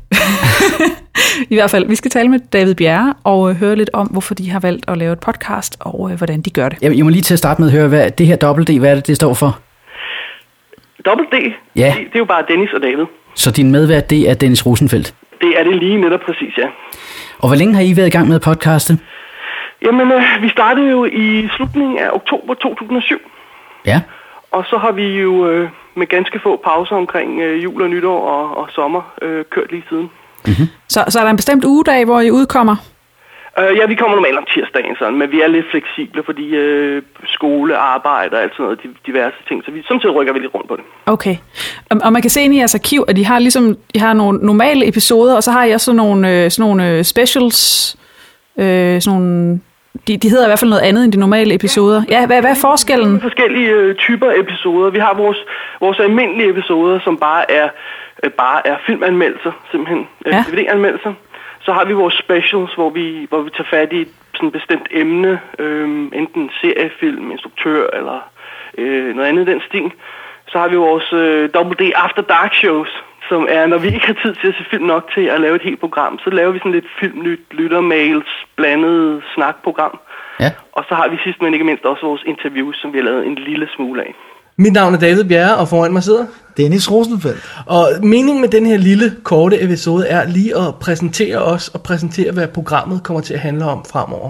I hvert fald, vi skal tale med David Bjerre og øh, høre lidt om, hvorfor de har valgt at lave et podcast, og øh, hvordan de gør det. Jeg, jeg må lige til at starte med at høre, hvad det her dobbelt D, hvad er det, det står for? Dobbelt D? Ja. Det, det er jo bare Dennis og David. Så din medvært, det er Dennis Rosenfeldt? Det er det lige netop præcis, ja. Og hvor længe har I været i gang med podcastet? Jamen, øh, vi startede jo i slutningen af oktober to tusind og syv. Ja. Og så har vi jo øh, med ganske få pauser omkring øh, jul og nytår og, og sommer øh, kørt lige siden. Mm-hmm. Så, så er der en bestemt ugedag, hvor I udkommer? Uh, ja, vi kommer normalt om tirsdagen, sådan, men vi er lidt fleksible, fordi øh, skole, arbejde og alt sådan noget, diverse ting, så vi, samtidig rykker vi lidt rundt på det. Okay. Og, og man kan se ind i jeres arkiv, at I har ligesom I har nogle normale episoder, og så har I også sådan nogle, sådan nogle specials, øh, sådan nogle... De, de hedder i hvert fald noget andet end de normale episoder. Ja, hvad, hvad er forskellen? Vi har forskellige øh, typer episoder. Vi har vores, vores almindelige episoder, som bare er, øh, bare er filmanmeldelser, simpelthen øh, ja. D V D-anmeldelser. Så har vi vores specials, hvor vi, hvor vi tager fat i sådan et bestemt emne, øh, enten seriefilm, instruktør eller øh, noget andet i den stil. Så har vi vores øh, Double D After Dark shows, som er, når vi ikke har tid til at se film nok til at lave et helt program, så laver vi sådan lidt filmnyt, lyttermails, blandet snakprogram. Ja. Og så har vi sidst men ikke mindst også vores interviews, som vi har lavet en lille smule af. Mit navn er David Bjerre, og foran mig sidder Dennis Rosenfeldt. Og meningen med den her lille, korte episode er lige at præsentere os og præsentere, hvad programmet kommer til at handle om fremover.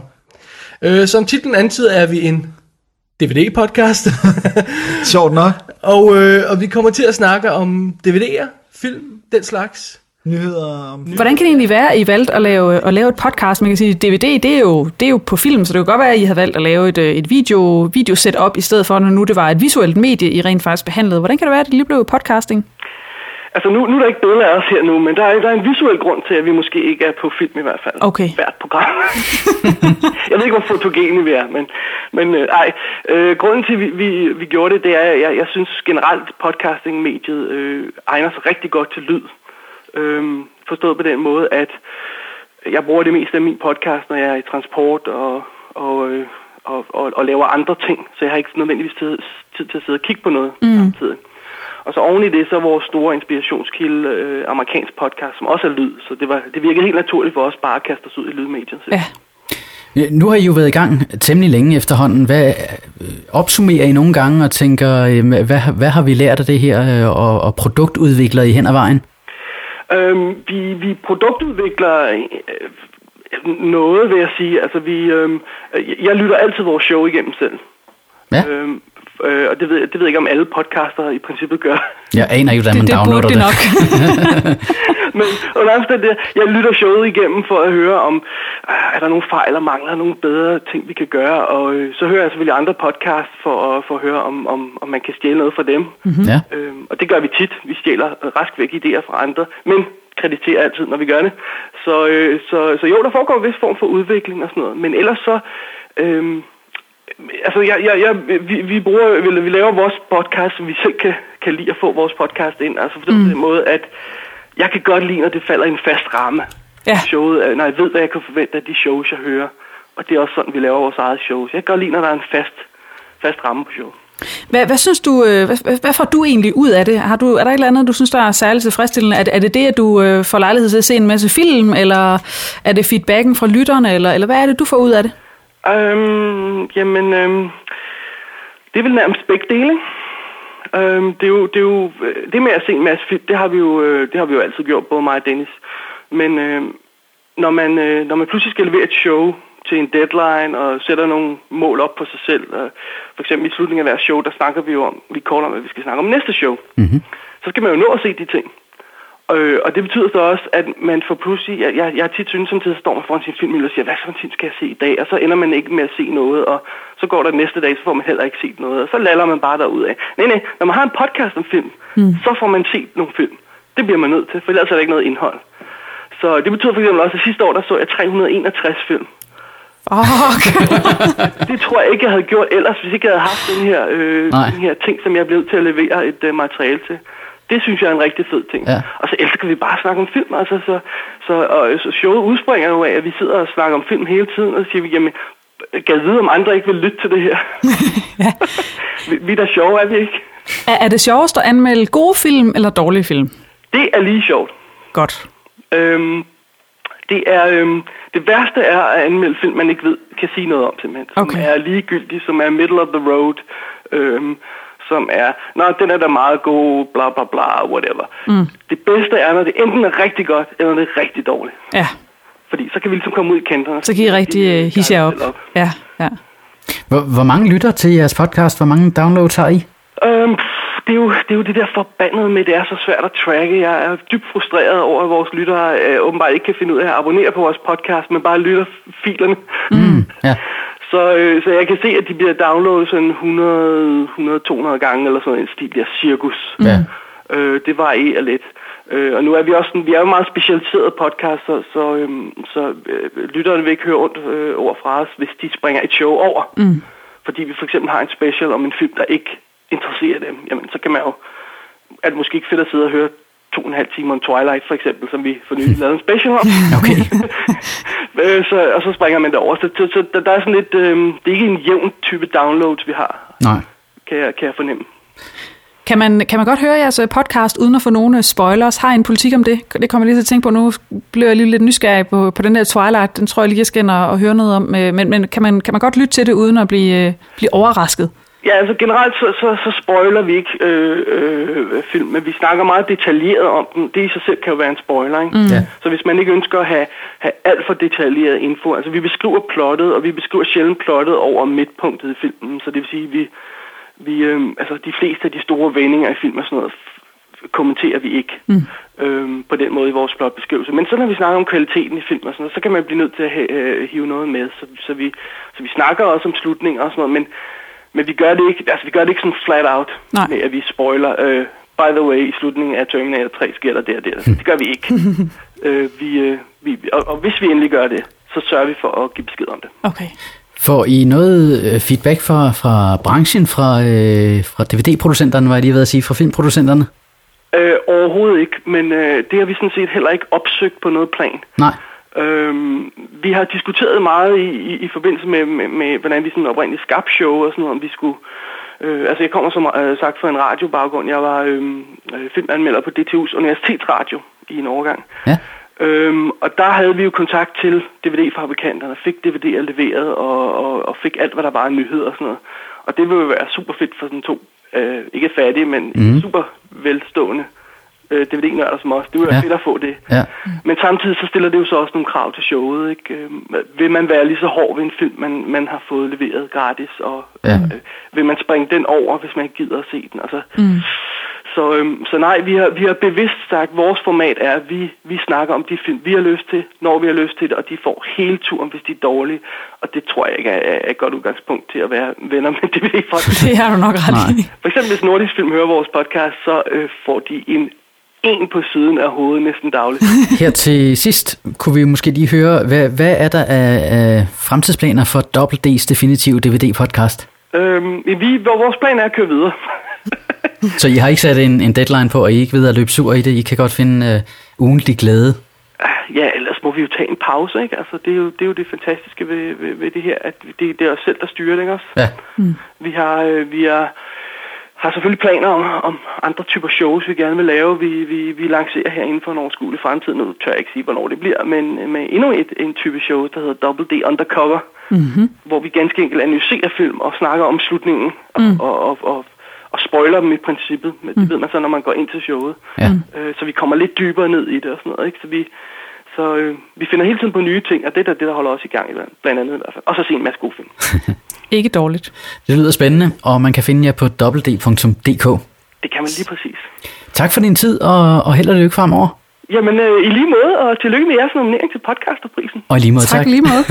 Øh, som titlen antyder, er vi en D V D-podcast. Sjovt nok. og, øh, og vi kommer til at snakke om D V D'er, film, den slags. Nyheder om... Hvordan kan det egentlig være, at I valgte at lave, at lave et podcast? Man kan sige, at D V D, det er, jo, det er jo på film, så det kan godt være, at I har valgt at lave et, et video, videosetup, i stedet for, når nu det var et visuelt medie, I rent faktisk behandlede. Hvordan kan det være, at det lige blev podcasting? Altså, nu, nu er der ikke billeder af os her nu, men der er, der er en visuel grund til, at vi måske ikke er på film i hvert fald. Okay. Hvert program. Jeg ved ikke, hvor fotogene vi er, men, men øh, ej. Øh, grunden til, at vi, vi, vi gjorde det, det er, at jeg, jeg synes generelt, podcasting-mediet øh, egner sig rigtig godt til lyd. Øh, forstået på den måde, at jeg bruger det meste af min podcast, når jeg er i transport og, og, øh, og, og, og laver andre ting, så jeg har ikke nødvendigvis tid, tid til at sidde og kigge på noget mm. samtidig. Og så oven i det, så er vores store inspirationskilde øh, amerikansk podcast, som også er lyd. Så det, var, det virkede helt naturligt for os bare at kaste os ud i lydmediet. Ja. Nu har I jo været i gang temmelig længe efterhånden. Hvad opsummerer I nogle gange og tænker, hvad, hvad har vi lært af det her, og, og produktudvikler I hen ad vejen? Øhm, vi, vi produktudvikler øh, noget, vil jeg sige. Altså, vi, øh, jeg lytter altid vores show igennem selv. Ja. Øhm, Øh, og det ved, det ved jeg ikke, om alle podcaster i princippet gør. Jeg aner ikke, hvordan man det, det downloader det. det nok. Men under det, jeg lytter showet igennem for at høre, om øh, er der nogle fejl og mangler nogle bedre ting, vi kan gøre. Og øh, så hører jeg selvfølgelig andre podcasts for, uh, for at høre, om, om, om man kan stjæle noget fra dem. Mm-hmm. Ja. Øh, og det gør vi tit. Vi stjæler rask væk idéer fra andre. Men krediterer altid, når vi gør det. Så, øh, så, så jo, der foregår en vis form for udvikling og sådan noget. Men ellers så... Øh, Altså, jeg, jeg, jeg, vi, vi, bruger, vi, vi laver vores podcast, så vi selv kan, kan lide at få vores podcast ind. Altså på den mm. måde, at jeg kan godt lide, når det falder i en fast ramme. Ja. Showet, når jeg ved, hvad jeg kan forvente af de shows, jeg hører. Og det er også sådan, vi laver vores eget shows. Jeg kan godt lide, når der er en fast, fast ramme på showet. Hvad, hvad synes du, hvad, hvad får du egentlig ud af det? Har du, er der et eller andet, du synes, der er særligt tilfredsstillende? Er det, er det det, at du øh, får lejlighed til at se en masse film, eller er det feedbacken fra lytterne, eller, eller hvad er det, du får ud af det? Øhm, jamen, øhm, det er vel nærmest begge dele. Øhm, det er jo, det er jo, det med at se en masse film, det har vi jo, det har vi jo altid gjort, både mig og Dennis. Men øh, når man, øh, når man pludselig skal levere et show til en deadline og sætter nogle mål op på sig selv, øh, for eksempel i slutningen af hver show, der snakker vi jo om, vi kalder om, at vi skal snakke om næste show. Mm-hmm. Så skal man jo nå at se de ting. Øh, og det betyder så også, at man får pludselig... Jeg, jeg, jeg har tit synes, samtidig står man foran sin film og siger, hvad for en film skal jeg se i dag? Og så ender man ikke med at se noget, og så går der næste dag, så får man heller ikke set noget. Og så laller man bare derudad. Nej, nej, når man har en podcast om film, mm. så får man set nogle film. Det bliver man nødt til, for ellers er der ikke noget indhold. Så det betyder for eksempel også, at sidste år, der så jeg tre hundrede og enogtres film. Oh, okay. Det tror jeg ikke, jeg havde gjort ellers, hvis ikke jeg havde haft den her, øh, den her ting, som jeg blev til at levere et uh, materiale til. Det synes jeg er en rigtig fed ting. Ja. Og så elsker vi bare at snakke om film. Altså, så, så, og, så showet udspringer jo af, at vi sidder og snakker om film hele tiden, og så siger vi, jamen, kan jeg vide, om andre ikke vil lytte til det her? Ja. vi, vi er da sjove, er vi ikke? Er, er det sjovest at anmelde gode film eller dårlige film? Det er lige sjovt. Godt. Øhm, det, er, øhm, det værste er at anmelde film, man ikke ved, kan sige noget om, simpelthen. Som okay. er ligegyldig, som er middle of the road, øhm, som er, nå, den er da meget god, bla bla bla, whatever. Mm. Det bedste er, når det enten er rigtig godt, eller det er rigtig dårligt. Ja. Fordi så kan vi ligesom komme ud i kanterne. Så kan I rigtig uh, hisse jer op. op. Ja, ja. Hvor, hvor mange lytter til jeres podcast? Hvor mange downloads har I? Øhm, det, er jo, det er jo det der forbandede med, det er så svært at tracke. Jeg er dybt frustreret over, at vores lyttere øh, åbenbart ikke kan finde ud af at abonnere på vores podcast, men bare lytter filerne. Mm, ja. Så, øh, så jeg kan se, at de bliver downloadet sådan hundrede til to hundrede gange, eller sådan en stil der cirkus. Ja. Øh, det varierer lidt. Øh, og nu er vi også sådan, vi er jo meget specialiseret podcast, så, så, øh, så øh, lytterne vil ikke høre ondt øh, over fra os, hvis de springer et show over. Mm. Fordi vi for eksempel har en special om en film, der ikke interesserer dem. Jamen, så kan man jo, er det måske ikke fedt at sidde og høre to og en halv time om Twilight, for eksempel, som vi for nylig lavede en special om. Okay. så, og så springer man det over. Så, så, så der, der er sådan lidt, øh, det er ikke en jævn type downloads, vi har. Nej. Kan jeg, kan jeg fornemme. Kan man, kan man godt høre jeres podcast, uden at få nogle spoilers? Har I en politik om det? Det kommer jeg lige til at tænke på. Nu bliver jeg lige lidt nysgerrig på, på den der Twilight. Den tror jeg lige, jeg skal ind og, og høre noget om. Men, men kan, man, kan man godt lytte til det, uden at blive, blive overrasket? Ja, altså generelt så, så, så spoiler vi ikke øh, øh, film, men vi snakker meget detaljeret om den. Det i sig selv kan jo være en spoiler, ikke? Mm. Ja. Så hvis man ikke ønsker at have, have alt for detaljeret info, altså vi beskriver plottet, og vi beskriver sjældent plottet over midtpunktet i filmen, så det vil sige, vi, vi øh, altså de fleste af de store vendinger i film og sådan noget, kommenterer vi ikke mm. øhm, på den måde i vores plotbeskrivelse. Men så når vi snakker om kvaliteten i film og sådan noget, så kan man blive nødt til at have, øh, hive noget med. Så, så, vi, så vi snakker også om slutninger og sådan noget, men, men vi gør det ikke, altså vi gør det ikke sådan flat out, Nej. med at vi spoiler. Øh, by the way, i slutningen af Terminator tre sker der det og det. Altså, det gør vi ikke. øh, vi, øh, vi, og, og hvis vi endelig gør det, så sørger vi for at give besked om det. Okay. Får I noget feedback fra, fra branchen, fra, øh, fra D V D-producenterne, var jeg lige ved at sige, fra filmproducenterne? Øh, overhovedet ikke, men øh, det har vi sådan set heller ikke opsøgt på noget plan. Nej. Øhm, vi har diskuteret meget i, i, i forbindelse med, med, med, hvordan vi sådan oprindeligt skabte show og sådan noget, om vi skulle... Øh, altså jeg kommer som øh, sagt fra en radiobaggrund. Jeg var øh, filmanmelder på D T U's Universitetsradio i en overgang. Ja. Øhm, og der havde vi jo kontakt til D V D-fabrikanterne, fik D V D'er leveret og, og, og fik alt, hvad der var af nyheder og sådan noget. Og det ville jo være super fedt for sådan to, øh, ikke fattige, men mm. super velstående øh, D V D-nørder som os. Det ville være ja. fedt at få det. Ja. Men samtidig så stiller det jo så også nogle krav til showet, ikke? Øh, vil man være lige så hård ved en film, man, man har fået leveret gratis, og ja. øh, vil man springe den over, hvis man ikke gider at se den? Altså... Mm. Så, øhm, så nej, vi har, vi har bevidst sagt, at vores format er, at vi, vi snakker om de film, vi har lyst til, når vi har lyst til det, og de får hele turen, hvis de er dårlige. Og det tror jeg ikke er, er et godt udgangspunkt til at være venner med D V D-folk. Det har du nok ret i. For eksempel, hvis Nordisk Film hører vores podcast, så øh, får de en en på siden af hovedet næsten dagligt. Her til sidst kunne vi måske lige høre, hvad, hvad er der af, af fremtidsplaner for Double D's definitive D V D-podcast? Øhm, vi, vores plan er at køre videre. Så I har ikke sat en, en deadline på, og I er ikke ved at løbe sur i det? I kan godt finde uh, ugentlig glæde? Ja, ellers må vi jo tage en pause, ikke? Altså, det er jo det, er jo det fantastiske ved, ved, ved det her, at det, det er os selv, der styrer det, ikke også? Ja. Mm. Vi har, øh, vi er, har selvfølgelig planer om, om andre typer shows, vi gerne vil lave. Vi, vi, vi lancerer her inden for en overskuelig fremtid. Nu tør jeg ikke sige, hvornår det bliver, men med endnu et, en type show, der hedder Double D Undercover, mm-hmm. hvor vi ganske enkelt analyserer film og snakker om slutningen mm. og, og, og og spoiler dem i princippet. Men det mm. ved man så, når man går ind til showet. Ja. Øh, så vi kommer lidt dybere ned i det og sådan noget, ikke? Så vi, så, øh, vi finder hele tiden på nye ting, og det er det, der holder os i gang, blandt andet i hvert fald. Og så se en masse gode film. Ikke dårligt. Det lyder spændende, og man kan finde jer på dobbelt d punktum d k. Det kan man lige præcis. Tak for din tid, og, og held og lykke fremover. Jamen, øh, i lige måde, og tillykke med jeres nominering til podcasterprisen. Og i lige måde, tak. Tak lige måde.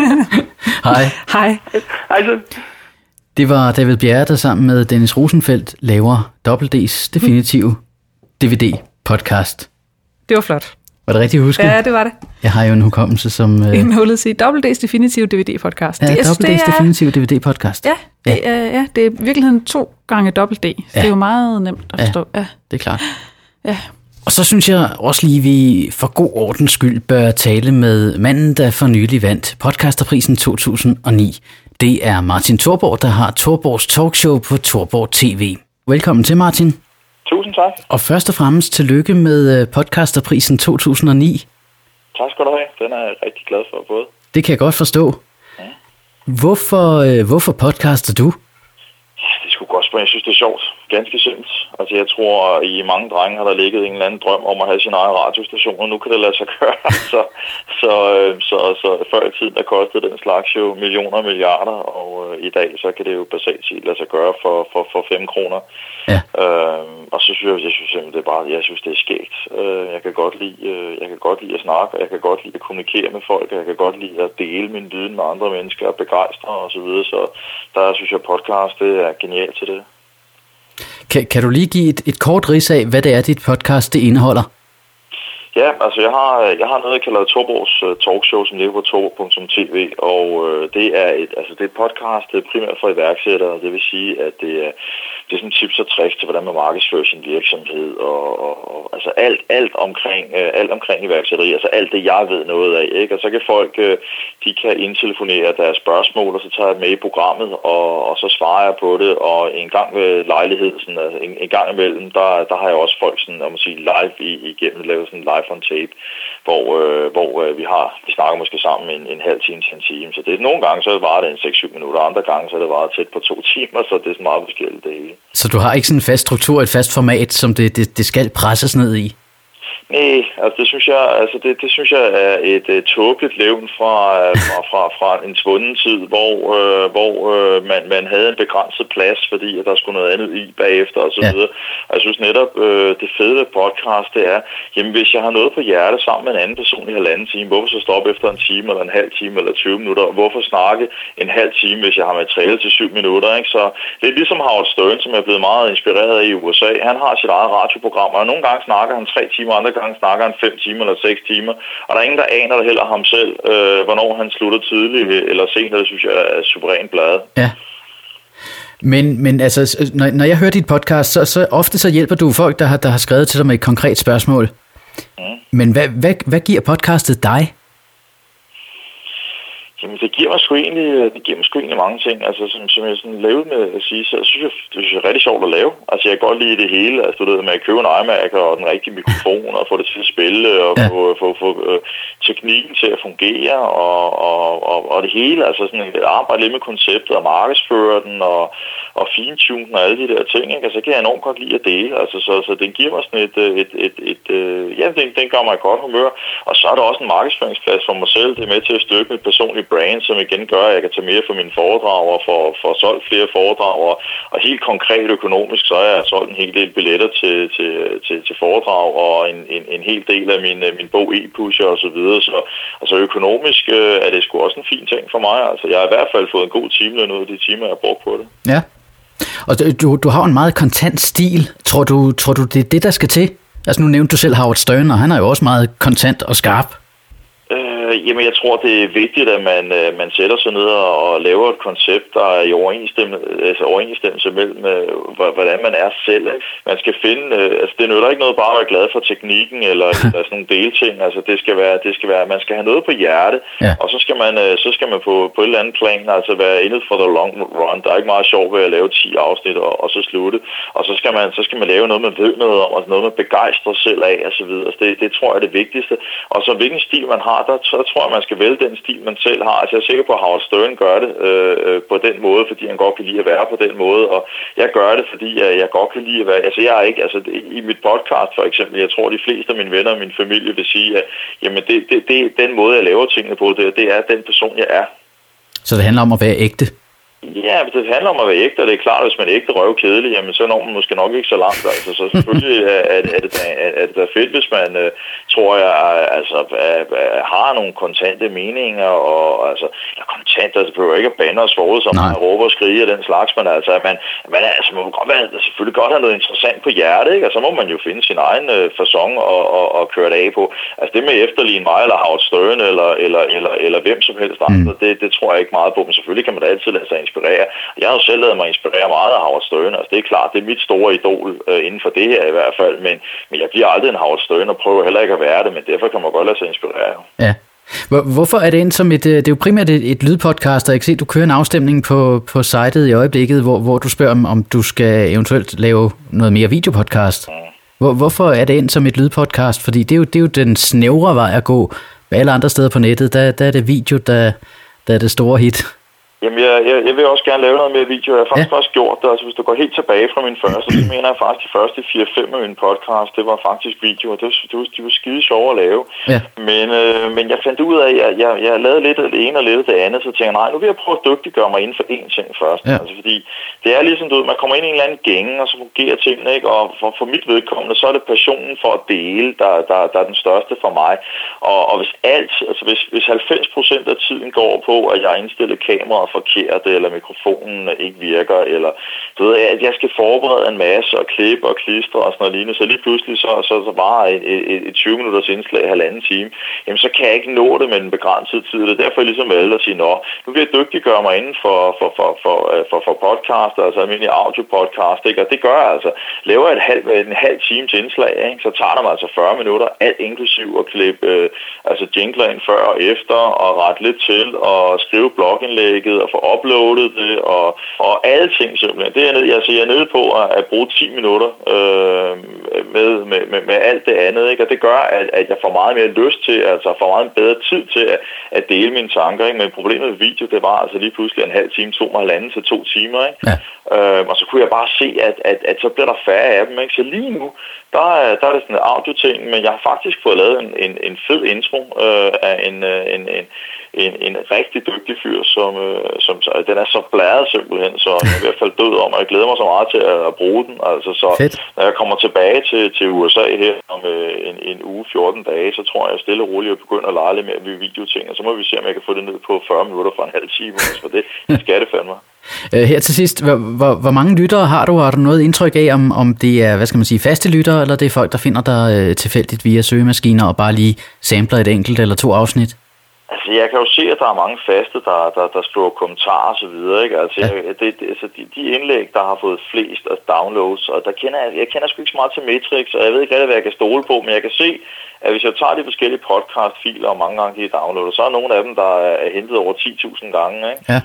Hej. Hej. Hej så. Det var David Bjerre, der sammen med Dennis Rosenfeldt laver Double D's definitive D V D-podcast. Det var flot. Var det rigtigt husket? Ja, det var det. Jeg har jo en hukommelse som... Øh... En hullet sige Double D's definitive D V D-podcast. Ja, det, Double D's er... definitive D V D-podcast. Ja, ja. Det, er, ja, det er i virkeligheden to gange Double D. Ja. Det er jo meget nemt at forstå. Ja, ja. Det er klart. Ja. Og så synes jeg også lige, vi for god ordens skyld bør tale med manden, der for nylig vandt podcasterprisen to tusind og ni. Det er Martin Thorborg, der har Thorborgs talkshow på Thorborg T V. Velkommen til, Martin. Tusind tak. Og først og fremmest tillykke med podcasterprisen to tusind og ni. Tak skal du have. Den er jeg rigtig glad for at få. Det kan jeg godt forstå. Ja. Hvorfor, hvorfor podcaster du? Det skulle godt spørge. Jeg synes, det er sjovt. Ganske simpelt. Altså, jeg tror, i mange drenge har der ligget en eller anden drøm om at have sin egen radiostation, og nu kan det lade sig gøre. så, så, så, så før i tiden, der kostede den slags jo millioner og milliarder, og øh, i dag, så kan det jo basalt set lade sig gøre for, for, for fem kroner. Ja. Øh, og så synes jeg, jeg synes simpelthen, det er bare, jeg synes, det er skægt. Øh, jeg kan godt lide, øh, jeg kan godt lide at snakke, og jeg kan godt lide at kommunikere med folk, og jeg kan godt lide at dele min viden med andre mennesker, og begejstre og så videre. Så der synes jeg, podcast, det er genialt til det. Kan, kan du lige give et, et kort rids af, hvad det er, dit podcast det indeholder? Ja, altså jeg har, jeg har noget, jeg kalder Thorborgs uh, talkshow, som ligger på thorborg punktum t v, og uh, det er et, altså det er et podcast, det er primært for iværksættere, det vil sige, at det er, det er sådan tips og tricks til, hvordan man markedsfører sin virksomhed, og, og, og altså alt, alt omkring, uh, alt omkring iværksætteri, altså alt det, jeg ved noget af, ikke? Og så kan folk, uh, de kan indtelefonere deres spørgsmål, og så tager jeg med i programmet, og, og så svarer jeg på det, og en gang med lejlighed, sådan, altså en, en gang imellem, der, der har jeg også folk sådan, om at sige, live i, igennem, lavet sådan live for en tape, hvor, øh, hvor øh, vi har, vi snakker måske sammen en, en halv time til en time. Så det er nogle gange, så var det en seks syv minutter, andre gange, så er det varet tæt på to timer, så det er sådan meget forskelligt det hele. Så du har ikke sådan en fast struktur, et fast format, som det, det, det skal presses ned i? Nej, altså det synes jeg, altså det, det synes jeg er et uh, tåbeligt levn fra, uh, fra, fra, fra en svunden tid, hvor, uh, hvor uh, man, man havde en begrænset plads, fordi at der skulle noget andet i bagefter og så ja. videre. Og jeg synes netop, uh, det fede ved podcast, det er, jamen hvis jeg har noget på hjerte sammen med en anden person i halvanden time, hvorfor så stoppe efter en time eller en halv time eller tyve minutter, og hvorfor snakke en halv time, hvis jeg har materiale til syv minutter, ikke? Så det er ligesom Howard Stern, som er blevet meget inspireret af i U S A. Han har sit eget radioprogram, og nogle gange snakker han tre timer, andre gange snakker han fem timer eller seks timer, og der er ingen, der aner det heller ham selv, øh, hvornår han slutter tidligt eller sent, det synes jeg er suverænt bladet. Ja. Men, men altså, når, når jeg hører dit podcast, så, så ofte så hjælper du folk, der har, der har skrevet til dig med et konkret spørgsmål. Mm. Men hvad, hvad, hvad giver podcastet dig? Jamen, det giver mig sgu egentlig, det giver mig sgu egentlig mange ting, altså som, som jeg sådan lavede med at sige, så synes jeg, det synes jeg er rigtig sjovt at lave. Altså jeg kan godt lide det hele, altså du ved, med at købe en iMac og den rigtige mikrofon og få det til at spille og ja. få, få, få øh, teknikken til at fungere og, og, og, og det hele, altså sådan et arbejde lidt med konceptet og markedsføre den og, og fintune den og alle de der ting, ikke? Altså kan jeg enormt godt lide at dele, altså så, så den giver mig sådan et, et, et, et, et øh, ja, den, den gør mig et godt humør, og så er der også en markedsføringsplads for mig selv, det er med til at styrke mit personlige brand, som igen gør, at jeg kan tage mere for mine foredrag og få, få solgt flere foredrag, og, og helt konkret økonomisk, så har jeg solgt en hel del billetter til, til, til, til foredrag, og en, en, en hel del af min, min bog e-pusher og så videre, så altså økonomisk øh, er det sgu også en fin ting for mig, altså jeg har i hvert fald fået en god timeløn ud af de timer, jeg har brugt på det. Ja, og du, du har en meget kontant stil, tror du, tror du det er det, der skal til? Altså nu nævnte du selv Howard Stern, og han er jo også meget kontant og skarp. Øh, jamen, jeg tror, det er vigtigt, at man, øh, man sætter sig ned og, og laver et koncept, der er i overensstemmelse, altså overensstemmelse mellem, øh, hvordan man er selv. Man skal finde, øh, altså det nytter ikke noget bare at være glad for teknikken eller, eller sådan nogle delting. Altså det skal være, det skal være, man skal have noget på hjerte, ja. og så skal man, øh, så skal man på, på et eller andet plan, altså være inde for the long run. Der er ikke meget sjovt ved at lave ti afsnit og, og så slutte. Og så skal man, så skal man lave noget, man ved noget om, altså noget, man begejstrer selv af og så videre. Altså det, det tror jeg er det vigtigste. Og så hvilken stil man har, der så tror jeg, man skal vælge den stil, man selv har. Altså jeg er sikker på, at Howard Stern gør det øh, på den måde, fordi han godt kan lide at være på den måde, og jeg gør det, fordi jeg, jeg godt kan lide at være, altså jeg er ikke, altså i mit podcast for eksempel, jeg tror, de fleste af mine venner og min familie vil sige, at jamen det, det, det den måde, jeg laver tingene på, det, det er den person, jeg er. Så det handler om at være ægte? Ja, det handler om at være ægte, og det er klart, at hvis man er ægte røvkedelig, jamen så når man måske nok ikke så langt. Altså, så selvfølgelig er, er, er, det, er, er det da fedt, hvis man, uh, tror jeg, altså, er, er, har nogle kontante meninger, og altså, ja, kontant, altså, det behøver ikke at bande og svore, som man råber og skriger og den slags, men altså, man, man altså, man må godt være, selvfølgelig godt have noget interessant på hjertet, ikke? Og så må man jo finde sin egen uh, facon og, og, og køre det af på. Altså, det med efterligne mig, eller Howard Stern, eller, eller, eller, eller hvem som helst andre, mm. det, det tror jeg ikke meget på, men selvfølgelig kan man da altid lade sig inspirere. Jeg har jo selv ladet mig inspirere meget af Howard Stern, altså det er klart, det er mit store idol øh, inden for det her i hvert fald, men, men jeg bliver aldrig en Howard Stern og prøver heller ikke at være det, men derfor kan man godt lade sig inspirere. Ja. Hvorfor er det en som et, det er jo primært et, et lydpodcast, og jeg kan se, du kører en afstemning på, på sitet i øjeblikket, hvor, hvor du spørger, om, om du skal eventuelt lave noget mere videopodcast. Mm. Hvor, hvorfor er det en som et lydpodcast? Fordi det er jo, det er jo den snævre vej at gå. Ved alle andre steder på nettet, der, der er det video, der, der er det store hit. Jamen, jeg, jeg, jeg vil også gerne lave noget mere video. Jeg har faktisk ja. også gjort det. Altså, hvis du går helt tilbage fra min første, så mener jeg faktisk, de første fire fem af min podcast, det var faktisk videoer. Det var, det var, de var skide sjove at lave. Ja. Men, øh, men jeg fandt ud af, at jeg, jeg, jeg lavede lidt af det ene og lidt af det andet, så tænkte jeg, nej, nu vil jeg prøve at dygtiggøre mig inden for én ting først. Ja. Altså, fordi det er ligesom, du ved, man kommer ind i en eller anden gænge, og så fungerer tingene, ikke? Og for, for mit vedkommende, så er det passionen for at dele, der, der, der er den største for mig. Og, og hvis alt, altså hvis, hvis halvfems procent af tiden går på, at jeg har indstillet kameraet forkert, eller mikrofonen ikke virker, eller du ved, at jeg skal forberede en masse og klippe og klistre og sådan noget lignende, så lige pludselig så, så, så bare et, et, et tyve minutters indslag, halvanden time, jamen så kan jeg ikke nå det med en begrænset tid. Det er derfor, jeg ligesom valgte at sige, nå, nu vil jeg dygtiggøre mig inden for, for, for, for, for, for podcast, altså almindelig audio-podcast, ikke? Og det gør jeg altså. Laver et halv, en halv times indslag, ikke? Så tager det mig altså fyrre minutter, alt inklusiv at klippe øh, altså jingler ind før og efter, og rette lidt til, og skrive blogindlægget, med at få uploadet det, og, og alle ting simpelthen. Det er nede, altså, jeg er nede på at, at bruge ti minutter øh, med, med, med, med alt det andet, ikke? Og det gør, at, at jeg får meget mere lyst til, altså får meget bedre tid til at, at dele mine tanker, ikke? Men problemet med video, det var altså lige pludselig en halv time, to mig halvanden til to timer, ikke? Ja. Øh, og så kunne jeg bare se, at, at, at så bliver der færre af dem, ikke? Så lige nu, der er, der er det sådan en audio-ting, men jeg har faktisk fået lavet en, en, en fed intro øh, af en, en, en, en, en rigtig dygtig fyr, som, øh, som den er så blæret simpelthen, så jeg er i hvert fald død om, og jeg glæder mig så meget til at, at bruge den. Altså, så Fedt. Når jeg kommer tilbage til, til U S A her om øh, en, en uge, fjorten dage, så tror jeg, jeg stille og roligt at begynde at lege lidt mere ved videoting, og så må vi se, om jeg kan få det ned på fyrre minutter for en halv time, for det, det skal det fandme. Her til sidst, hvor, hvor, hvor mange lyttere har du? Har du noget indtryk af, om, om det er, hvad skal man sige, faste lyttere, eller det er folk, der finder dig øh, tilfældigt via søgemaskiner og bare lige sampler et enkelt eller to afsnit? Altså, jeg kan jo se, at der er mange faste, der, der, der skriver kommentarer og så videre, ikke? Altså, ja. jeg, det, det, altså de, de indlæg, der har fået flest af downloads, og der kender jeg, jeg kender sgu ikke så meget til Matrix, og jeg ved ikke rigtig, hvad jeg kan stole på, men jeg kan se, at hvis jeg tager de forskellige podcast-filer, og mange gange de er downloadet, så er nogle af dem, der er hentet over ti tusind gange, ikke? Ja.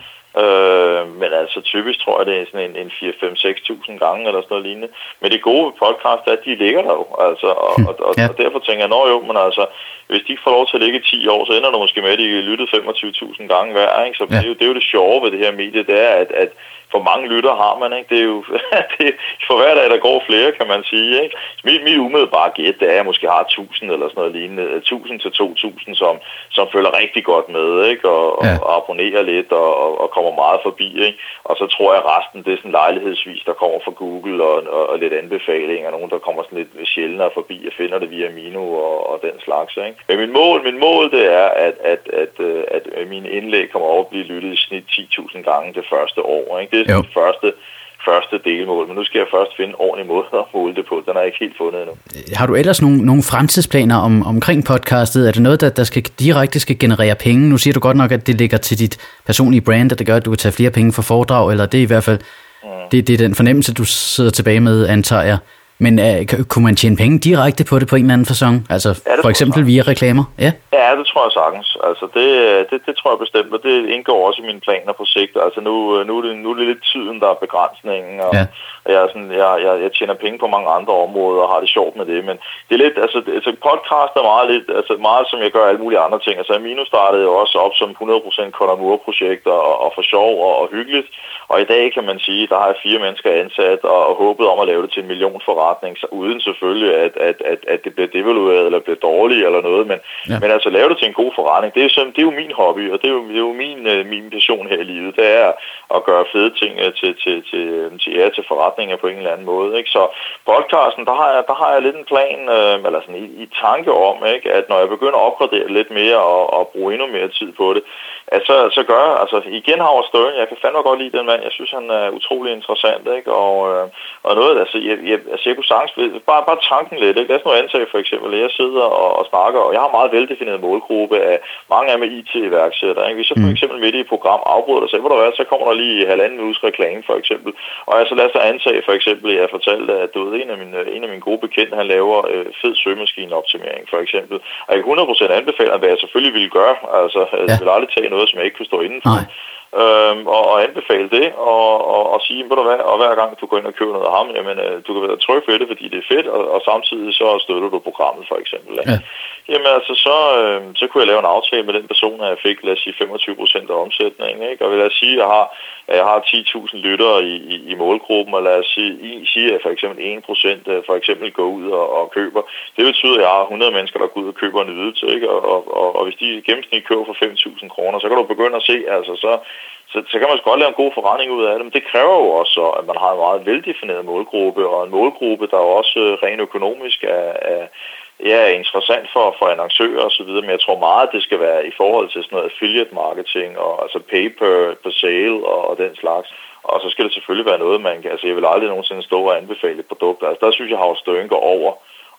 Øh, men altså typisk tror jeg, det er sådan en, en fire fem seks tusind gange eller sådan noget lignende. Men det gode ved podcast er, at de ligger der jo. Altså, og, og, og, ja. og derfor tænker jeg, nå jo, men altså, hvis de ikke får lov til at ligge ti år, så ender det måske med, at de lyttet femogtyve tusind gange hver. Ikke? Så ja. det, er jo, det er jo det sjove ved det her medie, det er, at, at for mange lytter har man, ikke? Det er jo det er, for hver dag, der går flere, kan man sige, ikke? Mit, mit umiddelbare gæt, det er, at jeg måske har tusind eller sådan noget lignende, tusind til to tusind, som, som følger rigtig godt med, ikke? Og, ja. og abonnerer lidt og, og, og kommer meget forbi, ikke? Og så tror jeg, at resten, det er sådan lejlighedsvis, der kommer fra Google og, og, og lidt anbefalinger, nogen, der kommer sådan lidt sjældnere forbi og finder det via Mino og, og den slags, ikke? Men mit mål, mit mål, det er, at, at, at, at, at mine indlæg kommer over at blive lyttet i snit ti tusind gange det første år, ikke? Det er det første, første delmål, men nu skal jeg først finde en ordentlig måde at måle det på. Den har jeg ikke helt fundet endnu. Har du ellers nogle, nogle fremtidsplaner om, omkring podcastet? Er det noget, der, der skal direkte skal generere penge? Nu siger du godt nok, at det ligger til dit personlige brand, at det gør, at du kan tage flere penge for foredrag, eller det er i hvert fald mm. det, det er den fornemmelse, du sidder tilbage med, antager jeg. Men uh, kunne man tjene penge direkte på det på en eller anden facon? Altså ja, for eksempel via reklamer? Ja. ja, det tror jeg sagtens. Altså det, det, det tror jeg bestemt, og det indgår også i mine planer på sigt. Altså nu, nu, er, det, nu er det lidt tiden, der er begrænsningen, og ja. jeg, er sådan, jeg, jeg, jeg tjener penge på mange andre områder og har det sjovt med det. Men det er lidt, altså, det, altså podcast er meget lidt, altså meget som jeg gør alle mulige andre ting. Altså Amino startede jo også op som hundrede procent Conor Moore-projekt og, og for sjov og, og hyggeligt. Og i dag kan man sige, der har jeg fire mennesker ansat og, og håbet om at lave det til en million forretning, så uden selvfølgelig, at, at, at, at det bliver devalueret eller bliver dårligt eller noget. Men, ja. men altså lave det til en god forretning, det er, sådan, det er jo min hobby, og det er jo, det er jo min, min passion her i livet. Det er at gøre fede ting til, til, til, til, ja, til forretninger på en eller anden måde. Ikke? Så podcasten, der har jeg, der har jeg lidt en plan, øh, eller sådan i, i tanke om, ikke? At når jeg begynder at opgradere lidt mere og, og bruge endnu mere tid på det, at så, så gør jeg, altså igen Howard Stern, jeg kan fandme godt lide den mand, jeg synes han er utrolig interessant, ikke? Og, øh, og noget, altså jeg, jeg, altså jeg kunne sagtens, bare, bare tanken lidt, ikke? Lad os nu antage for eksempel, at jeg sidder og, og snakker, og jeg har meget veldefineret målgruppe af mange af med I T-iværksættere, ikke? Hvis jeg for eksempel midt i et program afbryder dig, så hvor der er, så kommer der lige halvanden uges reklame for eksempel, og altså lad os antage for eksempel, at jeg fortalte, at du ved, en af mine, en af mine gode bekendte, han laver øh, fed søgemaskineoptimering for eksempel, og jeg kan hundrede procent anbefale, hvad jeg selvfølgelig ville gøre, altså jeg ja. vil aldrig tage noget, som jeg ikke kunne stå indenfor. Nej. Øhm, og, og anbefale det, og, og, og sige, ved du hvad, og hver gang du går ind og køber noget af ham, jamen, øh, du kan være tryg ved det, fordi det er fedt, og, og samtidig så støtter du programmet, for eksempel. Ja. Jamen altså, så, øh, så kunne jeg lave en aftale med den person, at jeg fik, lad os sige, femogtyve procent af omsætningen, ikke? Og lad os sige, at jeg har, at jeg har ti tusind lyttere i, i, i målgruppen, og lad os sige, I, sige at for eksempel en procent for eksempel går ud og, og køber. Det betyder, at jeg har hundrede mennesker, der går ud og køber en ydelse, ikke? Og, og, og, og hvis de i gennemsnit køber for fem tusind kroner, så kan du begynde at se, altså så Så, så kan man godt lave en god forretning ud af det, men det kræver jo også, at man har en meget veldefineret målgruppe, og en målgruppe, der også rent økonomisk er, er, ja, er interessant for, for annoncører osv., men jeg tror meget, at det skal være i forhold til sådan noget affiliate marketing, og altså pay per, per sale og, og den slags. Og så skal det selvfølgelig være noget, man kan, altså jeg vil aldrig nogensinde stå og anbefale et produkt. Altså der synes jeg, at Howard Stern går over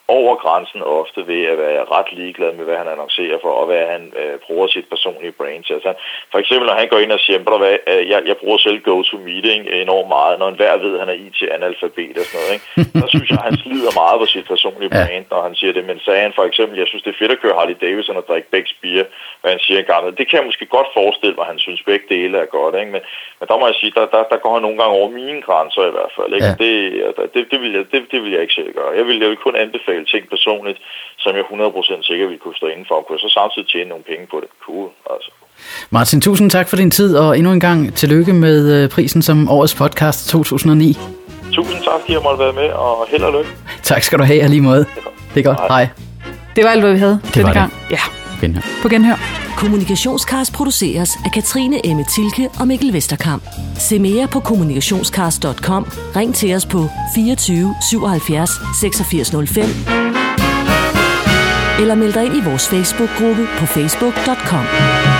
over grænsen ofte ved at være ret ligeglad med, hvad han annoncerer for, og hvad han øh, bruger sit personlige brain til. Altså, for eksempel, når han går ind og siger, hvad, jeg, jeg bruger selv GoToMeeting enormt meget, når enhver ved, at han er I T-analfabet og sådan noget, ikke? Så synes jeg, han slider meget på sit personlige brain, når han siger det. Men sagde han for eksempel, jeg synes, det er fedt at køre Harley Davidson og drikke Beck's beer, hvad han siger engang. Det kan jeg måske godt forestille mig, han synes, begge dele er godt, ikke? Men, men der må jeg sige, der, der, der går han nogle gange over mine grænser i hvert fald, ikke? Ja. Det, det, det, vil jeg, det, det vil jeg ikke selv gøre. Jeg vil, jeg vil kun anbefale ting personligt, som jeg hundrede procent sikkert ville kunne stå indenfor, og kunne så samtidig tjene nogle penge på det. Cool, altså. Martin, tusind tak for din tid, og endnu en gang tillykke med prisen som årets podcast to tusind og ni. Tusind tak, fordi jeg måtte være med, og held og lykke. Tak skal du have, og lige måde. Det er godt. Hej. Hej. Det var alt, hvad vi havde det denne gang. Det. Ja. Genhør. På genhør. Kommunikationscast produceres af Katrine Emme Tilke og Mikkel Vesterkamp. Se mere på kommunikationscast punktum com. Ring til os på fireogtyve syvoghalvfjerds seksogfirs nul fem. Eller meld dig ind i vores Facebook-gruppe på facebook punktum com.